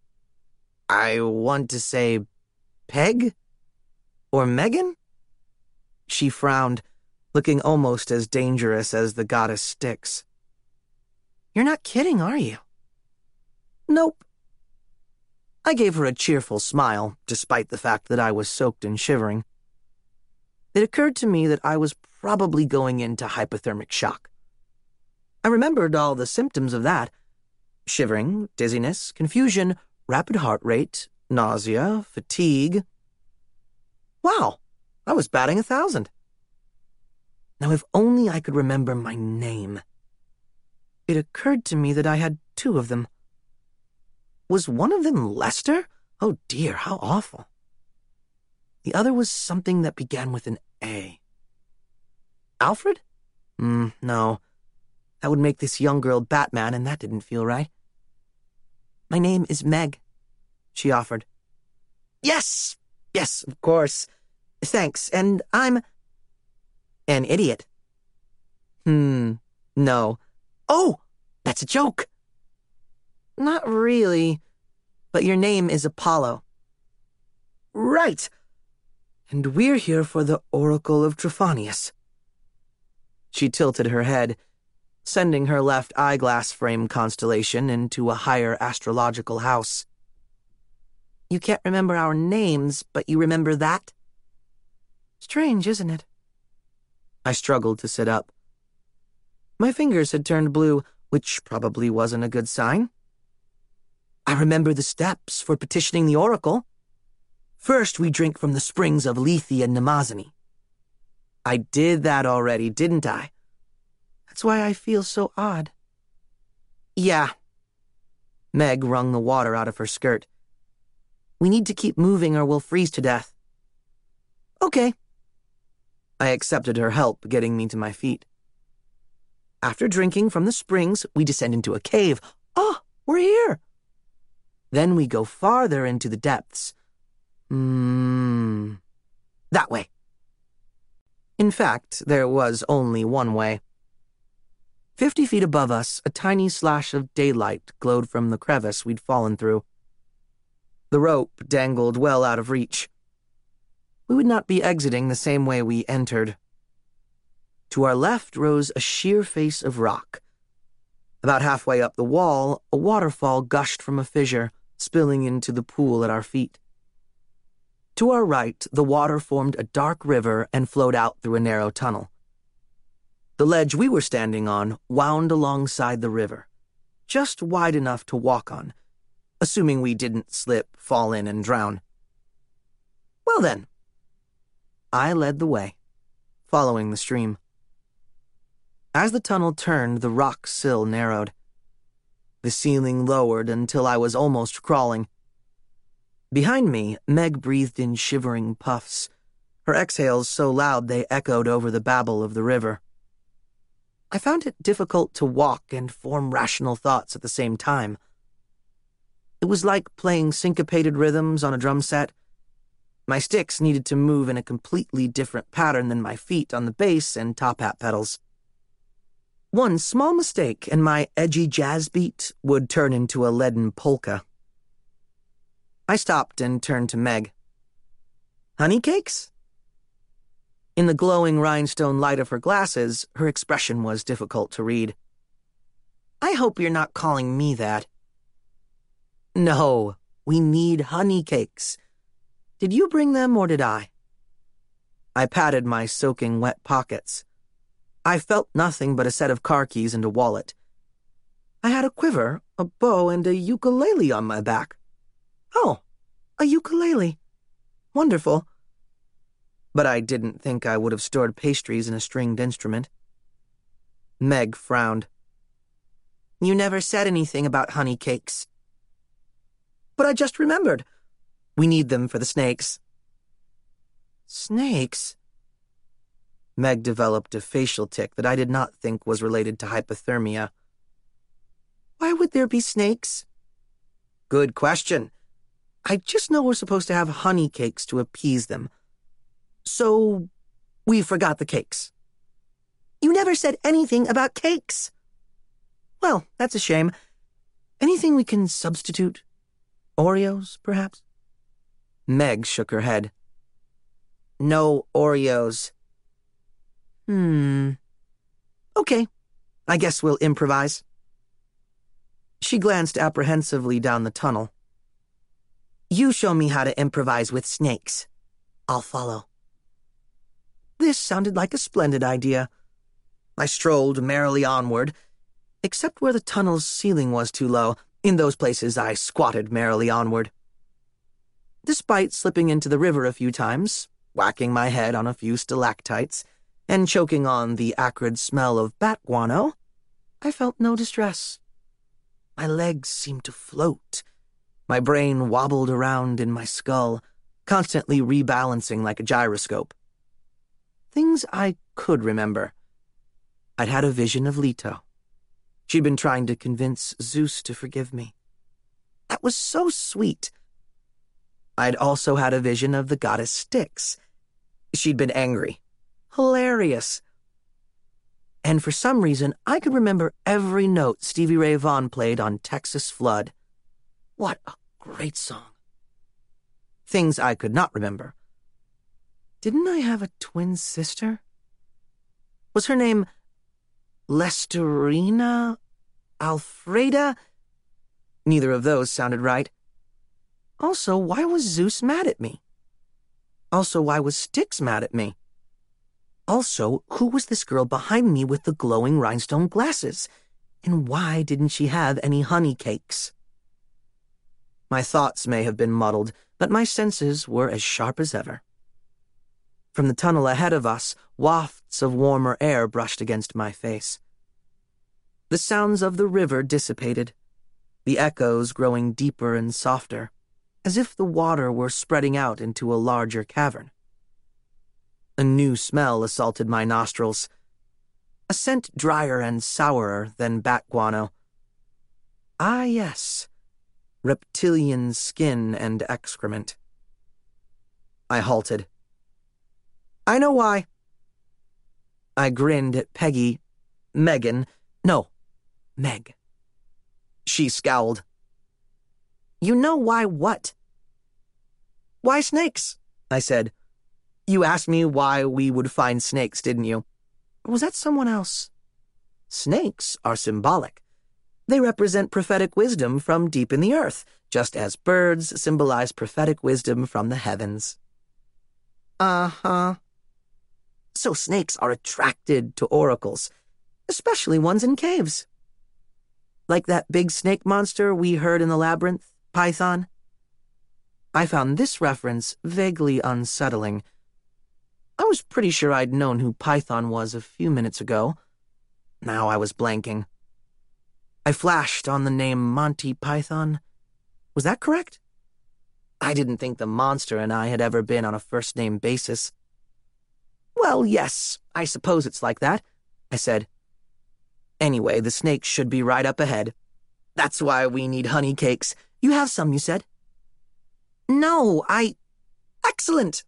I want to say Peg? Or Megan? She frowned, looking almost as dangerous as the goddess Styx. You're not kidding, are you? Nope. I gave her a cheerful smile, despite the fact that I was soaked and shivering. It occurred to me that I was probably going into hypothermic shock. I remembered all the symptoms of that: shivering, dizziness, confusion, rapid heart rate, nausea, fatigue. Wow, I was batting 1,000. Now, if only I could remember my name. It occurred to me that I had 2 of them. Was one of them Lester? Oh dear, how awful. The other was something that began with an A. Alfred? No. That would make this young girl Batman, and that didn't feel right. My name is Meg, she offered. Yes, of course. Thanks, and I'm an idiot. No. Oh, that's a joke. Not really, but your name is Apollo. Right. And we're here for the Oracle of Trophonius. She tilted her head, sending her left eyeglass frame constellation into a higher astrological house. You can't remember our names, but you remember that? Strange, isn't it? I struggled to sit up. My fingers had turned blue, which probably wasn't a good sign. I remember the steps for petitioning the Oracle. First, we drink from the springs of Lethe and Mnemosyne. I did that already, didn't I? That's why I feel so odd. Yeah. Meg wrung the water out of her skirt. We need to keep moving or we'll freeze to death. Okay. I accepted her help getting me to my feet. After drinking from the springs, we descend into a cave. Oh, we're here. Then we go farther into the depths. That way. In fact, there was only one way. 50 feet above us, a tiny slash of daylight glowed from the crevice we'd fallen through. The rope dangled well out of reach. We would not be exiting the same way we entered. To our left rose a sheer face of rock. About halfway up the wall, a waterfall gushed from a fissure, spilling into the pool at our feet. To our right, the water formed a dark river and flowed out through a narrow tunnel. The ledge we were standing on wound alongside the river, just wide enough to walk on, assuming we didn't slip, fall in, and drown. Well then, I led the way, following the stream. As the tunnel turned, the rock sill narrowed. The ceiling lowered until I was almost crawling. Behind me, Meg breathed in shivering puffs, her exhales so loud they echoed over the babble of the river. I found it difficult to walk and form rational thoughts at the same time. It was like playing syncopated rhythms on a drum set. My sticks needed to move in a completely different pattern than my feet on the bass and top hat pedals. One small mistake and my edgy jazz beat would turn into a leaden polka. I stopped and turned to Meg. Honey cakes? In the glowing rhinestone light of her glasses, her expression was difficult to read. I hope you're not calling me that. No, we need honey cakes. Did you bring them or did I? I patted my soaking wet pockets. I felt nothing but a set of car keys and a wallet. I had a quiver, a bow, and a ukulele on my back. Oh, a ukulele. Wonderful. But I didn't think I would have stored pastries in a stringed instrument. Meg frowned. You never said anything about honey cakes. But I just remembered. We need them for the snakes. Snakes? Meg developed a facial tic that I did not think was related to hypothermia. Why would there be snakes? Good question. I just know we're supposed to have honey cakes to appease them. So, we forgot the cakes. You never said anything about cakes. Well, that's a shame. Anything we can substitute? Oreos, perhaps? Meg shook her head. No Oreos. Okay, I guess we'll improvise. She glanced apprehensively down the tunnel. You show me how to improvise with snakes. I'll follow. This sounded like a splendid idea. I strolled merrily onward, except where the tunnel's ceiling was too low. In those places, I squatted merrily onward. Despite slipping into the river a few times, whacking my head on a few stalactites, and choking on the acrid smell of bat guano, I felt no distress. My legs seemed to float. My brain wobbled around in my skull, constantly rebalancing like a gyroscope. Things I could remember. I'd had a vision of Leto. She'd been trying to convince Zeus to forgive me. That was so sweet. I'd also had a vision of the goddess Styx. She'd been angry. Hilarious. And for some reason, I could remember every note Stevie Ray Vaughan played on Texas Flood. What a great song. Things I could not remember. Didn't I have a twin sister? Was her name Lesterina? Alfreda? Neither of those sounded right. Also, why was Zeus mad at me? Also, why was Styx mad at me? Also, who was this girl behind me with the glowing rhinestone glasses? And why didn't she have any honey cakes? My thoughts may have been muddled, but my senses were as sharp as ever. From the tunnel ahead of us, wafts of warmer air brushed against my face. The sounds of the river dissipated, the echoes growing deeper and softer, as if the water were spreading out into a larger cavern. A new smell assaulted my nostrils. A scent drier and sourer than bat guano. Ah, yes. Reptilian skin and excrement. I halted. I know why. I grinned at Peggy. Megan. No, Meg. She scowled. You know why what? Why snakes? I said. You asked me why we would find snakes, didn't you? Or was that someone else? Snakes are symbolic. They represent prophetic wisdom from deep in the earth, just as birds symbolize prophetic wisdom from the heavens. Uh-huh. So snakes are attracted to oracles, especially ones in caves. Like that big snake monster we heard in the labyrinth, Python. I found this reference vaguely unsettling. I was pretty sure I'd known who Python was a few minutes ago. Now I was blanking. I flashed on the name Monty Python. Was that correct? I didn't think the monster and I had ever been on a first-name basis. Well, yes, I suppose it's like that, I said. Anyway, the snakes should be right up ahead. That's why we need honey cakes. You have some, you said? No, Excellent!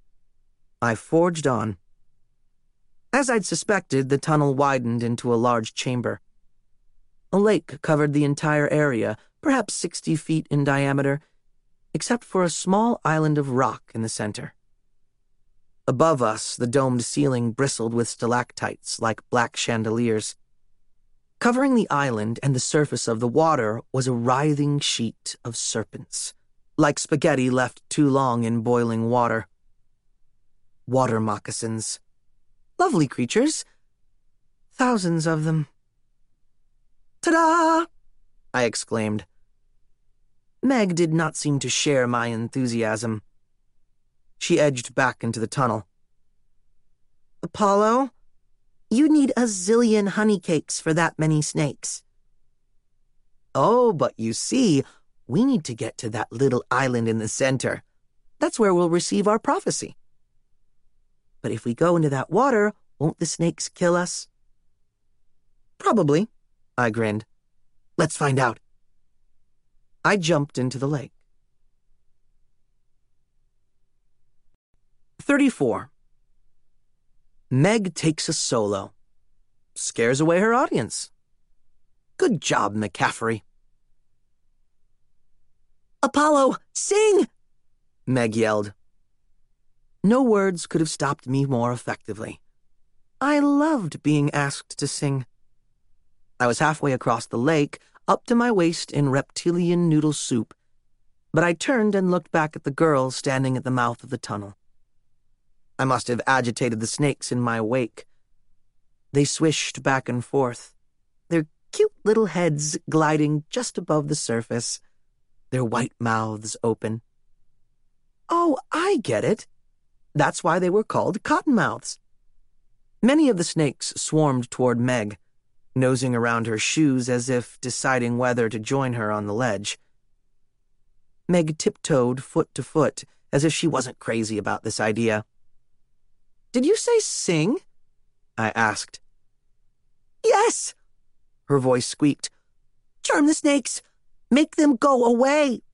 I forged on. As I'd suspected, the tunnel widened into a large chamber. A lake covered the entire area, perhaps 60 feet in diameter, except for a small island of rock in the center. Above us, the domed ceiling bristled with stalactites like black chandeliers. Covering the island and the surface of the water was a writhing sheet of serpents, like spaghetti left too long in boiling water. Water moccasins. Lovely creatures. Thousands of them. Ta-da! I exclaimed. Meg did not seem to share my enthusiasm. She edged back into the tunnel. Apollo, you need a zillion honey cakes for that many snakes. Oh, but you see, we need to get to that little island in the center. That's where we'll receive our prophecy. But if we go into that water, won't the snakes kill us? Probably, I grinned. Let's find out. I jumped into the lake. 34. Meg takes a solo. Scares away her audience. Good job, McCaffrey. Apollo, sing! Meg yelled. No words could have stopped me more effectively. I loved being asked to sing. I was halfway across the lake, up to my waist in reptilian noodle soup, but I turned and looked back at the girl standing at the mouth of the tunnel. I must have agitated the snakes in my wake. They swished back and forth, their cute little heads gliding just above the surface, their white mouths open. Oh, I get it. That's why they were called cottonmouths. Many of the snakes swarmed toward Meg, nosing around her shoes as if deciding whether to join her on the ledge. Meg tiptoed foot to foot as if she wasn't crazy about this idea. Did you say sing? I asked. Yes, her voice squeaked. Charm the snakes. Make them go away.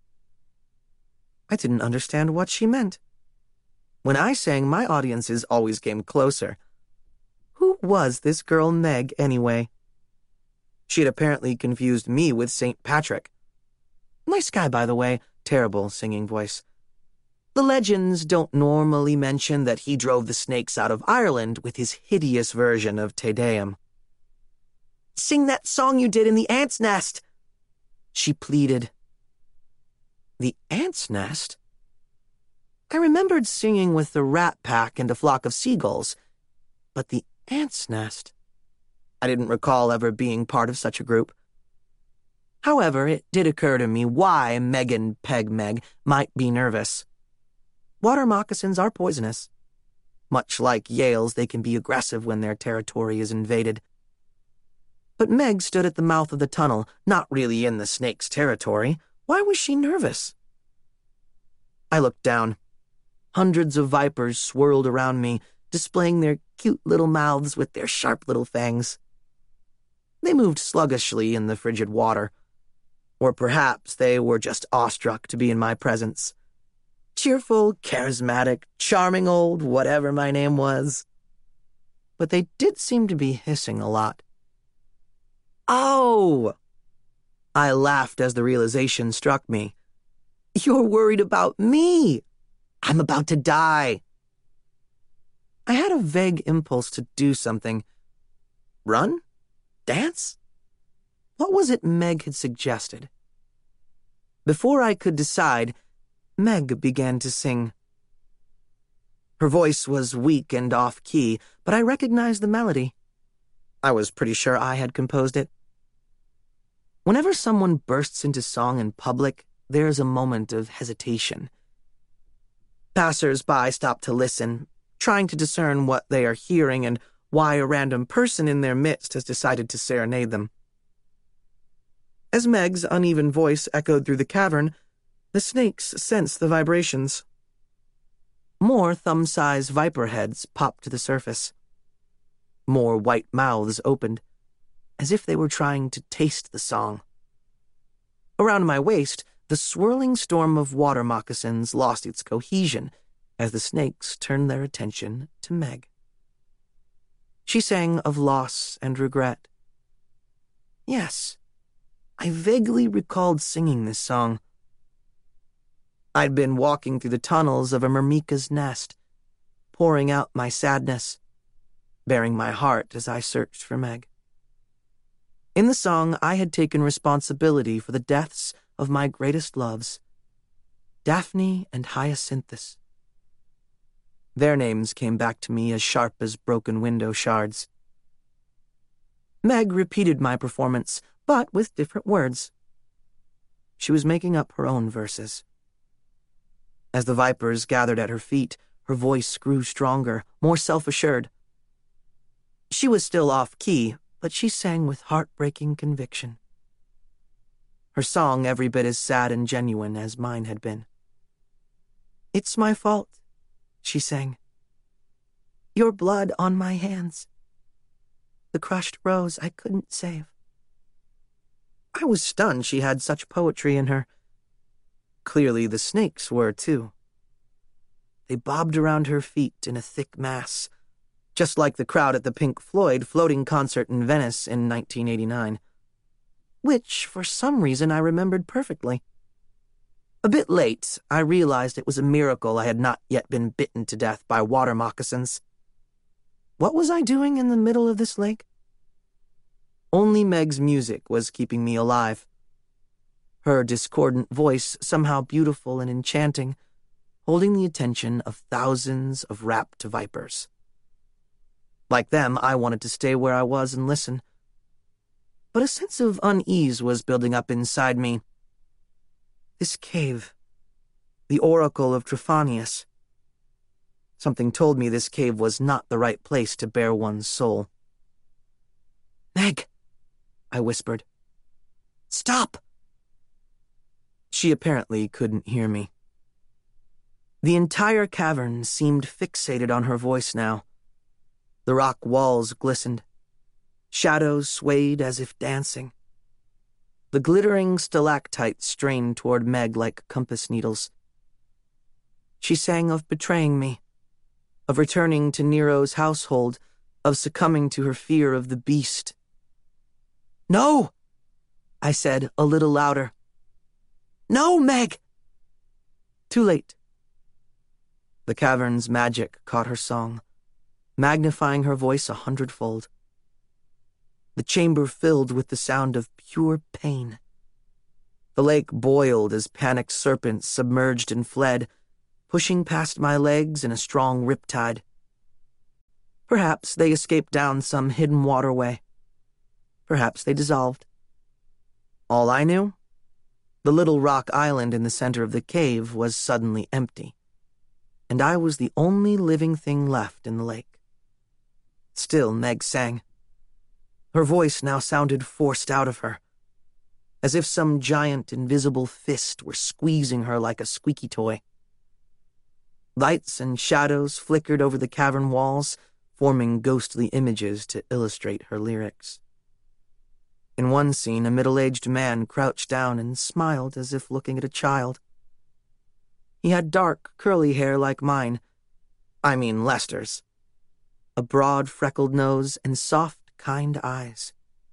I didn't understand what she meant. When I sang, my audiences always came closer. Who was this girl Meg, anyway? She had apparently confused me with St. Patrick. Nice guy, by the way. Terrible singing voice. The legends don't normally mention that he drove the snakes out of Ireland with his hideous version of Te Deum. Sing that song you did in the ant's nest, she pleaded. The ant's nest? I remembered singing with the Rat Pack and a flock of seagulls, but the ant's nest? I didn't recall ever being part of such a group. However, it did occur to me why Megan Peg Meg might be nervous. Water moccasins are poisonous. Much like Yales, they can be aggressive when their territory is invaded. But Meg stood at the mouth of the tunnel, not really in the snake's territory. Why was she nervous? I looked down. Hundreds of vipers swirled around me, displaying their cute little mouths with their sharp little fangs. They moved sluggishly in the frigid water, or perhaps they were just awestruck to be in my presence. Cheerful, charismatic, charming old whatever my name was. But they did seem to be hissing a lot. Oh! I laughed as the realization struck me. You're worried about me! I'm about to die. I had a vague impulse to do something. Run? Dance? What was it Meg had suggested? Before I could decide, Meg began to sing. Her voice was weak and off-key, but I recognized the melody. I was pretty sure I had composed it. Whenever someone bursts into song in public, there's a moment of hesitation. Passers-by stop to listen, trying to discern what they are hearing and why a random person in their midst has decided to serenade them. As Meg's uneven voice echoed through the cavern, the snakes sensed the vibrations. More thumb-sized viper heads popped to the surface. More white mouths opened, as if they were trying to taste the song. Around my waist, the swirling storm of water moccasins lost its cohesion as the snakes turned their attention to Meg. She sang of loss and regret. Yes, I vaguely recalled singing this song. I'd been walking through the tunnels of a Myrmica's nest, pouring out my sadness, bearing my heart as I searched for Meg. In the song, I had taken responsibility for the deaths of my greatest loves, Daphne and Hyacinthus. Their names came back to me as sharp as broken window shards. Meg repeated my performance, but with different words. She was making up her own verses. As the vipers gathered at her feet, her voice grew stronger, more self-assured. She was still off-key, but she sang with heartbreaking conviction. Her song every bit as sad and genuine as mine had been. "It's my fault," she sang. "Your blood on my hands. The crushed rose I couldn't save." I was stunned she had such poetry in her. Clearly the snakes were, too. They bobbed around her feet in a thick mass, just like the crowd at the Pink Floyd floating concert in Venice in 1989, which, for some reason, I remembered perfectly. A bit late, I realized it was a miracle I had not yet been bitten to death by water moccasins. What was I doing in the middle of this lake? Only Meg's music was keeping me alive. Her discordant voice somehow beautiful and enchanting, holding the attention of thousands of rapt vipers. Like them, I wanted to stay where I was and listen. But a sense of unease was building up inside me. This cave, the Oracle of Trophonius. Something told me this cave was not the right place to bare one's soul. "Meg," I whispered. "Stop!" She apparently couldn't hear me. The entire cavern seemed fixated on her voice now. The rock walls glistened. Shadows swayed as if dancing. The glittering stalactites strained toward Meg like compass needles. She sang of betraying me, of returning to Nero's household, of succumbing to her fear of the beast. "No!" I said, a little louder. "No, Meg!" Too late. The cavern's magic caught her song, magnifying her voice 100-fold. The chamber filled with the sound of pure pain. The lake boiled as panicked serpents submerged and fled, pushing past my legs in a strong riptide. Perhaps they escaped down some hidden waterway. Perhaps they dissolved. All I knew, the little rock island in the center of the cave was suddenly empty, and I was the only living thing left in the lake. Still, Meg sang. Her voice now sounded forced out of her, as if some giant invisible fist were squeezing her like a squeaky toy. Lights and shadows flickered over the cavern walls, forming ghostly images to illustrate her lyrics. In one scene, a middle-aged man crouched down and smiled as if looking at a child. He had dark, curly hair like mine. I mean Lester's. A broad, freckled nose and soft, kind eyes.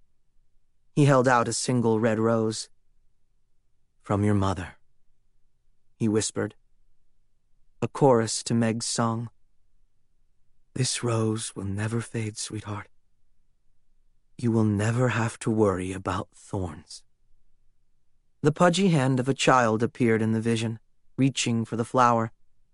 He held out a single red rose. "From your mother," he whispered. A chorus to Meg's song. "This rose will never fade, sweetheart. You will never have to worry about thorns." The pudgy hand of a child appeared in the vision, reaching for the flower.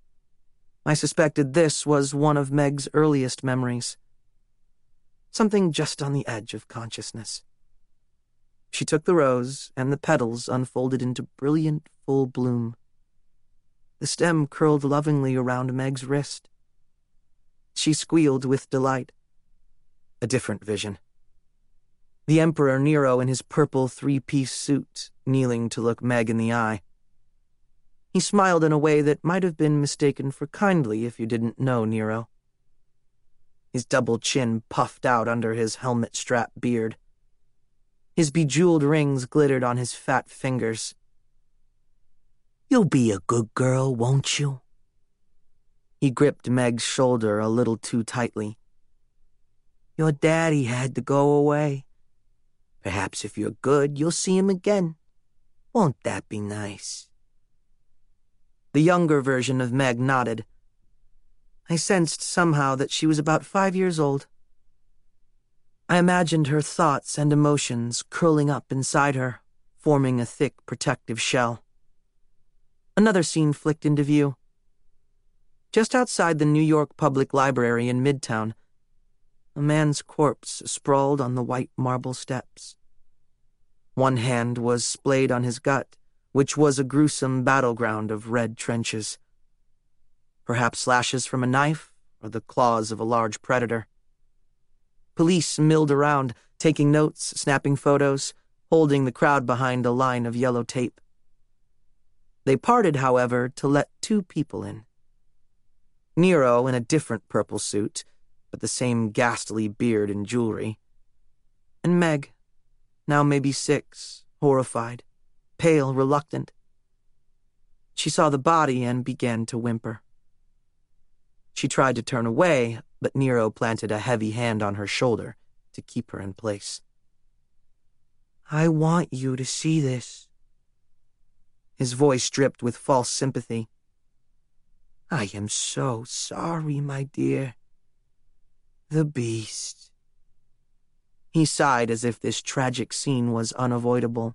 I suspected this was one of Meg's earliest memories. Something just on the edge of consciousness. She took the rose, and the petals unfolded into brilliant, full bloom. The stem curled lovingly around Meg's wrist. She squealed with delight. A different vision. The Emperor Nero in his purple three-piece suit, kneeling to look Meg in the eye. He smiled in a way that might have been mistaken for kindly if you didn't know Nero. His double chin puffed out under his helmet-strap beard. His bejeweled rings glittered on his fat fingers. "You'll be a good girl, won't you?" He gripped Meg's shoulder a little too tightly. "Your daddy had to go away. Perhaps if you're good, you'll see him again. Won't that be nice?" The younger version of Meg nodded. I sensed somehow that she was about 5 years old. I imagined her thoughts and emotions curling up inside her, forming a thick protective shell. Another scene flicked into view. Just outside the New York Public Library in Midtown, a man's corpse sprawled on the white marble steps. One hand was splayed on his gut, which was a gruesome battleground of red trenches. Perhaps slashes from a knife or the claws of a large predator. Police milled around, taking notes, snapping photos, holding the crowd behind a line of yellow tape. They parted, however, to let 2 people in. Nero in a different purple suit, but the same ghastly beard and jewelry. And Meg, now maybe 6, horrified, pale, reluctant. She saw the body and began to whimper. She tried to turn away, but Nero planted a heavy hand on her shoulder to keep her in place. "I want you to see this." His voice dripped with false sympathy. "I am so sorry, my dear. The beast." He sighed as if this tragic scene was unavoidable.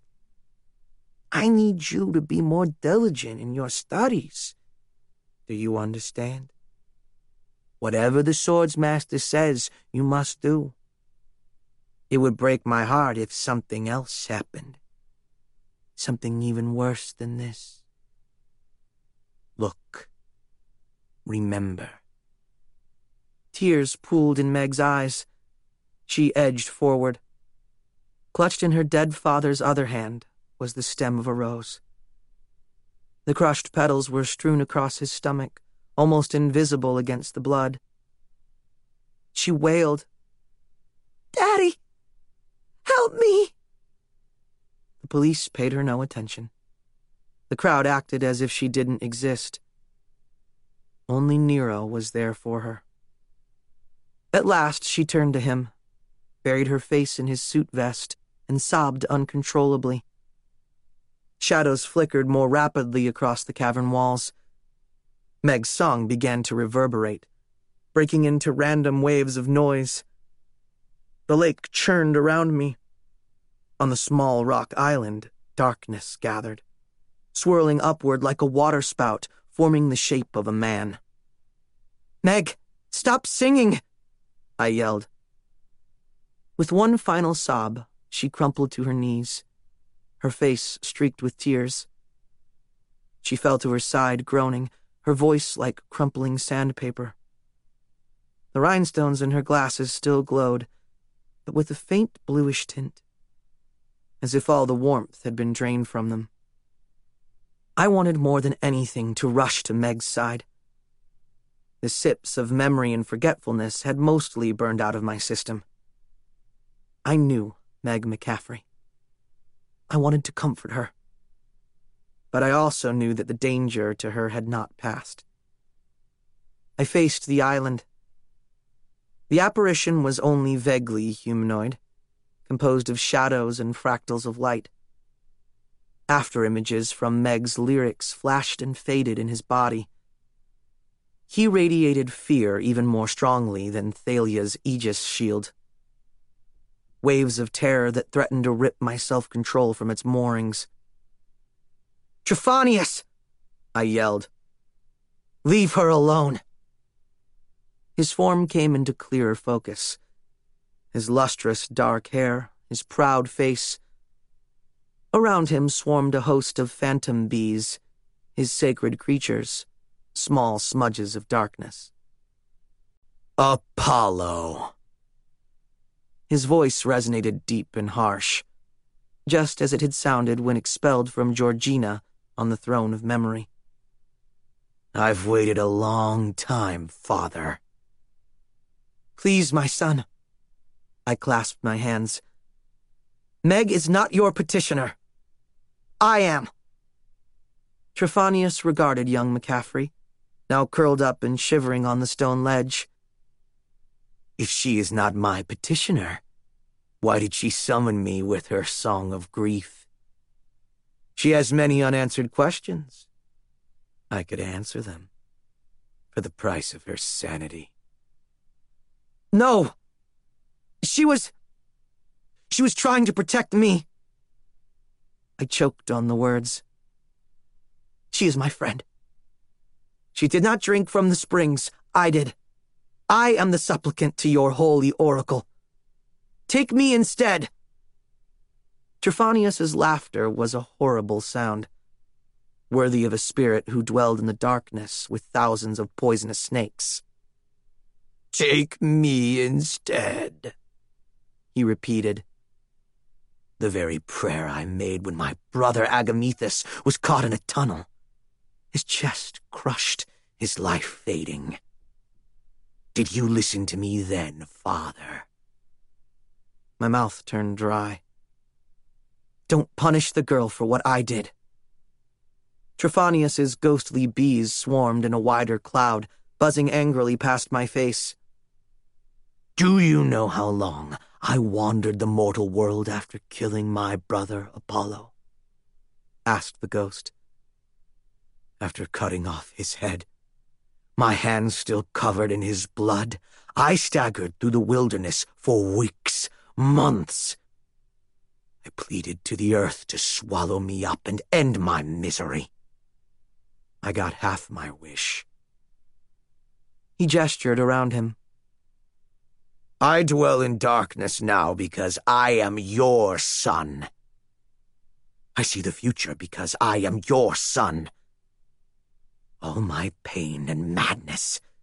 "I need you to be more diligent in your studies. Do you understand? Whatever the Swordsmaster says, you must do. It would break my heart if something else happened. Something even worse than this. Look. Remember." Tears pooled in Meg's eyes. She edged forward. Clutched in her dead father's other hand was the stem of a rose. The crushed petals were strewn across his stomach, almost invisible against the blood. She wailed, "Daddy! Help me!" The police paid her no attention. The crowd acted as if she didn't exist. Only Nero was there for her. At last she turned to him, buried her face in his suit vest, and sobbed uncontrollably. Shadows flickered more rapidly across the cavern walls. Meg's song began to reverberate, breaking into random waves of noise. The lake churned around me. On the small rock island, darkness gathered, swirling upward like a waterspout, forming the shape of a man. "Meg, stop singing!" I yelled. With one final sob, she crumpled to her knees, her face streaked with tears. She fell to her side, groaning, her voice like crumpling sandpaper. The rhinestones in her glasses still glowed, but with a faint bluish tint, as if all the warmth had been drained from them. I wanted more than anything to rush to Meg's side. The sips of memory and forgetfulness had mostly burned out of my system. I knew Meg McCaffrey. I wanted to comfort her. But I also knew that the danger to her had not passed. I faced the island. The apparition was only vaguely humanoid, composed of shadows and fractals of light. After-images from Meg's lyrics flashed and faded in his body. He radiated fear even more strongly than Thalia's Aegis shield. Waves of terror that threatened to rip my self-control from its moorings. "Trophonius!" I yelled. "Leave her alone!" His form came into clearer focus. His lustrous dark hair, his proud face. Around him swarmed a host of phantom bees, his sacred creatures, small smudges of darkness. "Apollo!" His voice resonated deep and harsh, just as it had sounded when expelled from Georgina on the throne of memory. "I've waited a long time, Father." "Please, my son." I clasped my hands. "Meg is not your petitioner. I am." Trophonius regarded young McCaffrey, now curled up and shivering on the stone ledge. "If she is not my petitioner, why did she summon me with her song of grief? She has many unanswered questions. I could answer them for the price of her sanity." "No! She was trying to protect me." I choked on the words. "She is my friend. She did not drink from the springs. I did. I am the supplicant to your holy oracle. Take me instead." Trophonius's laughter was a horrible sound, worthy of a spirit who dwelled in the darkness with thousands of poisonous snakes. "Take me instead," he repeated. "The very prayer I made when my brother Agamethus was caught in a tunnel, his chest crushed, his life fading. Did you listen to me then, Father?" My mouth turned dry. "Don't punish the girl for what I did." Trophonius's ghostly bees swarmed in a wider cloud, buzzing angrily past my face. "Do you know how long I wandered the mortal world after killing my brother Apollo?" asked the ghost. "After cutting off his head, my hands still covered in his blood, I staggered through the wilderness for weeks, months. I pleaded to the earth to swallow me up and end my misery. I got half my wish." He gestured around him. "I dwell in darkness now because I am your son. I see the future because I am your son. All my pain and madness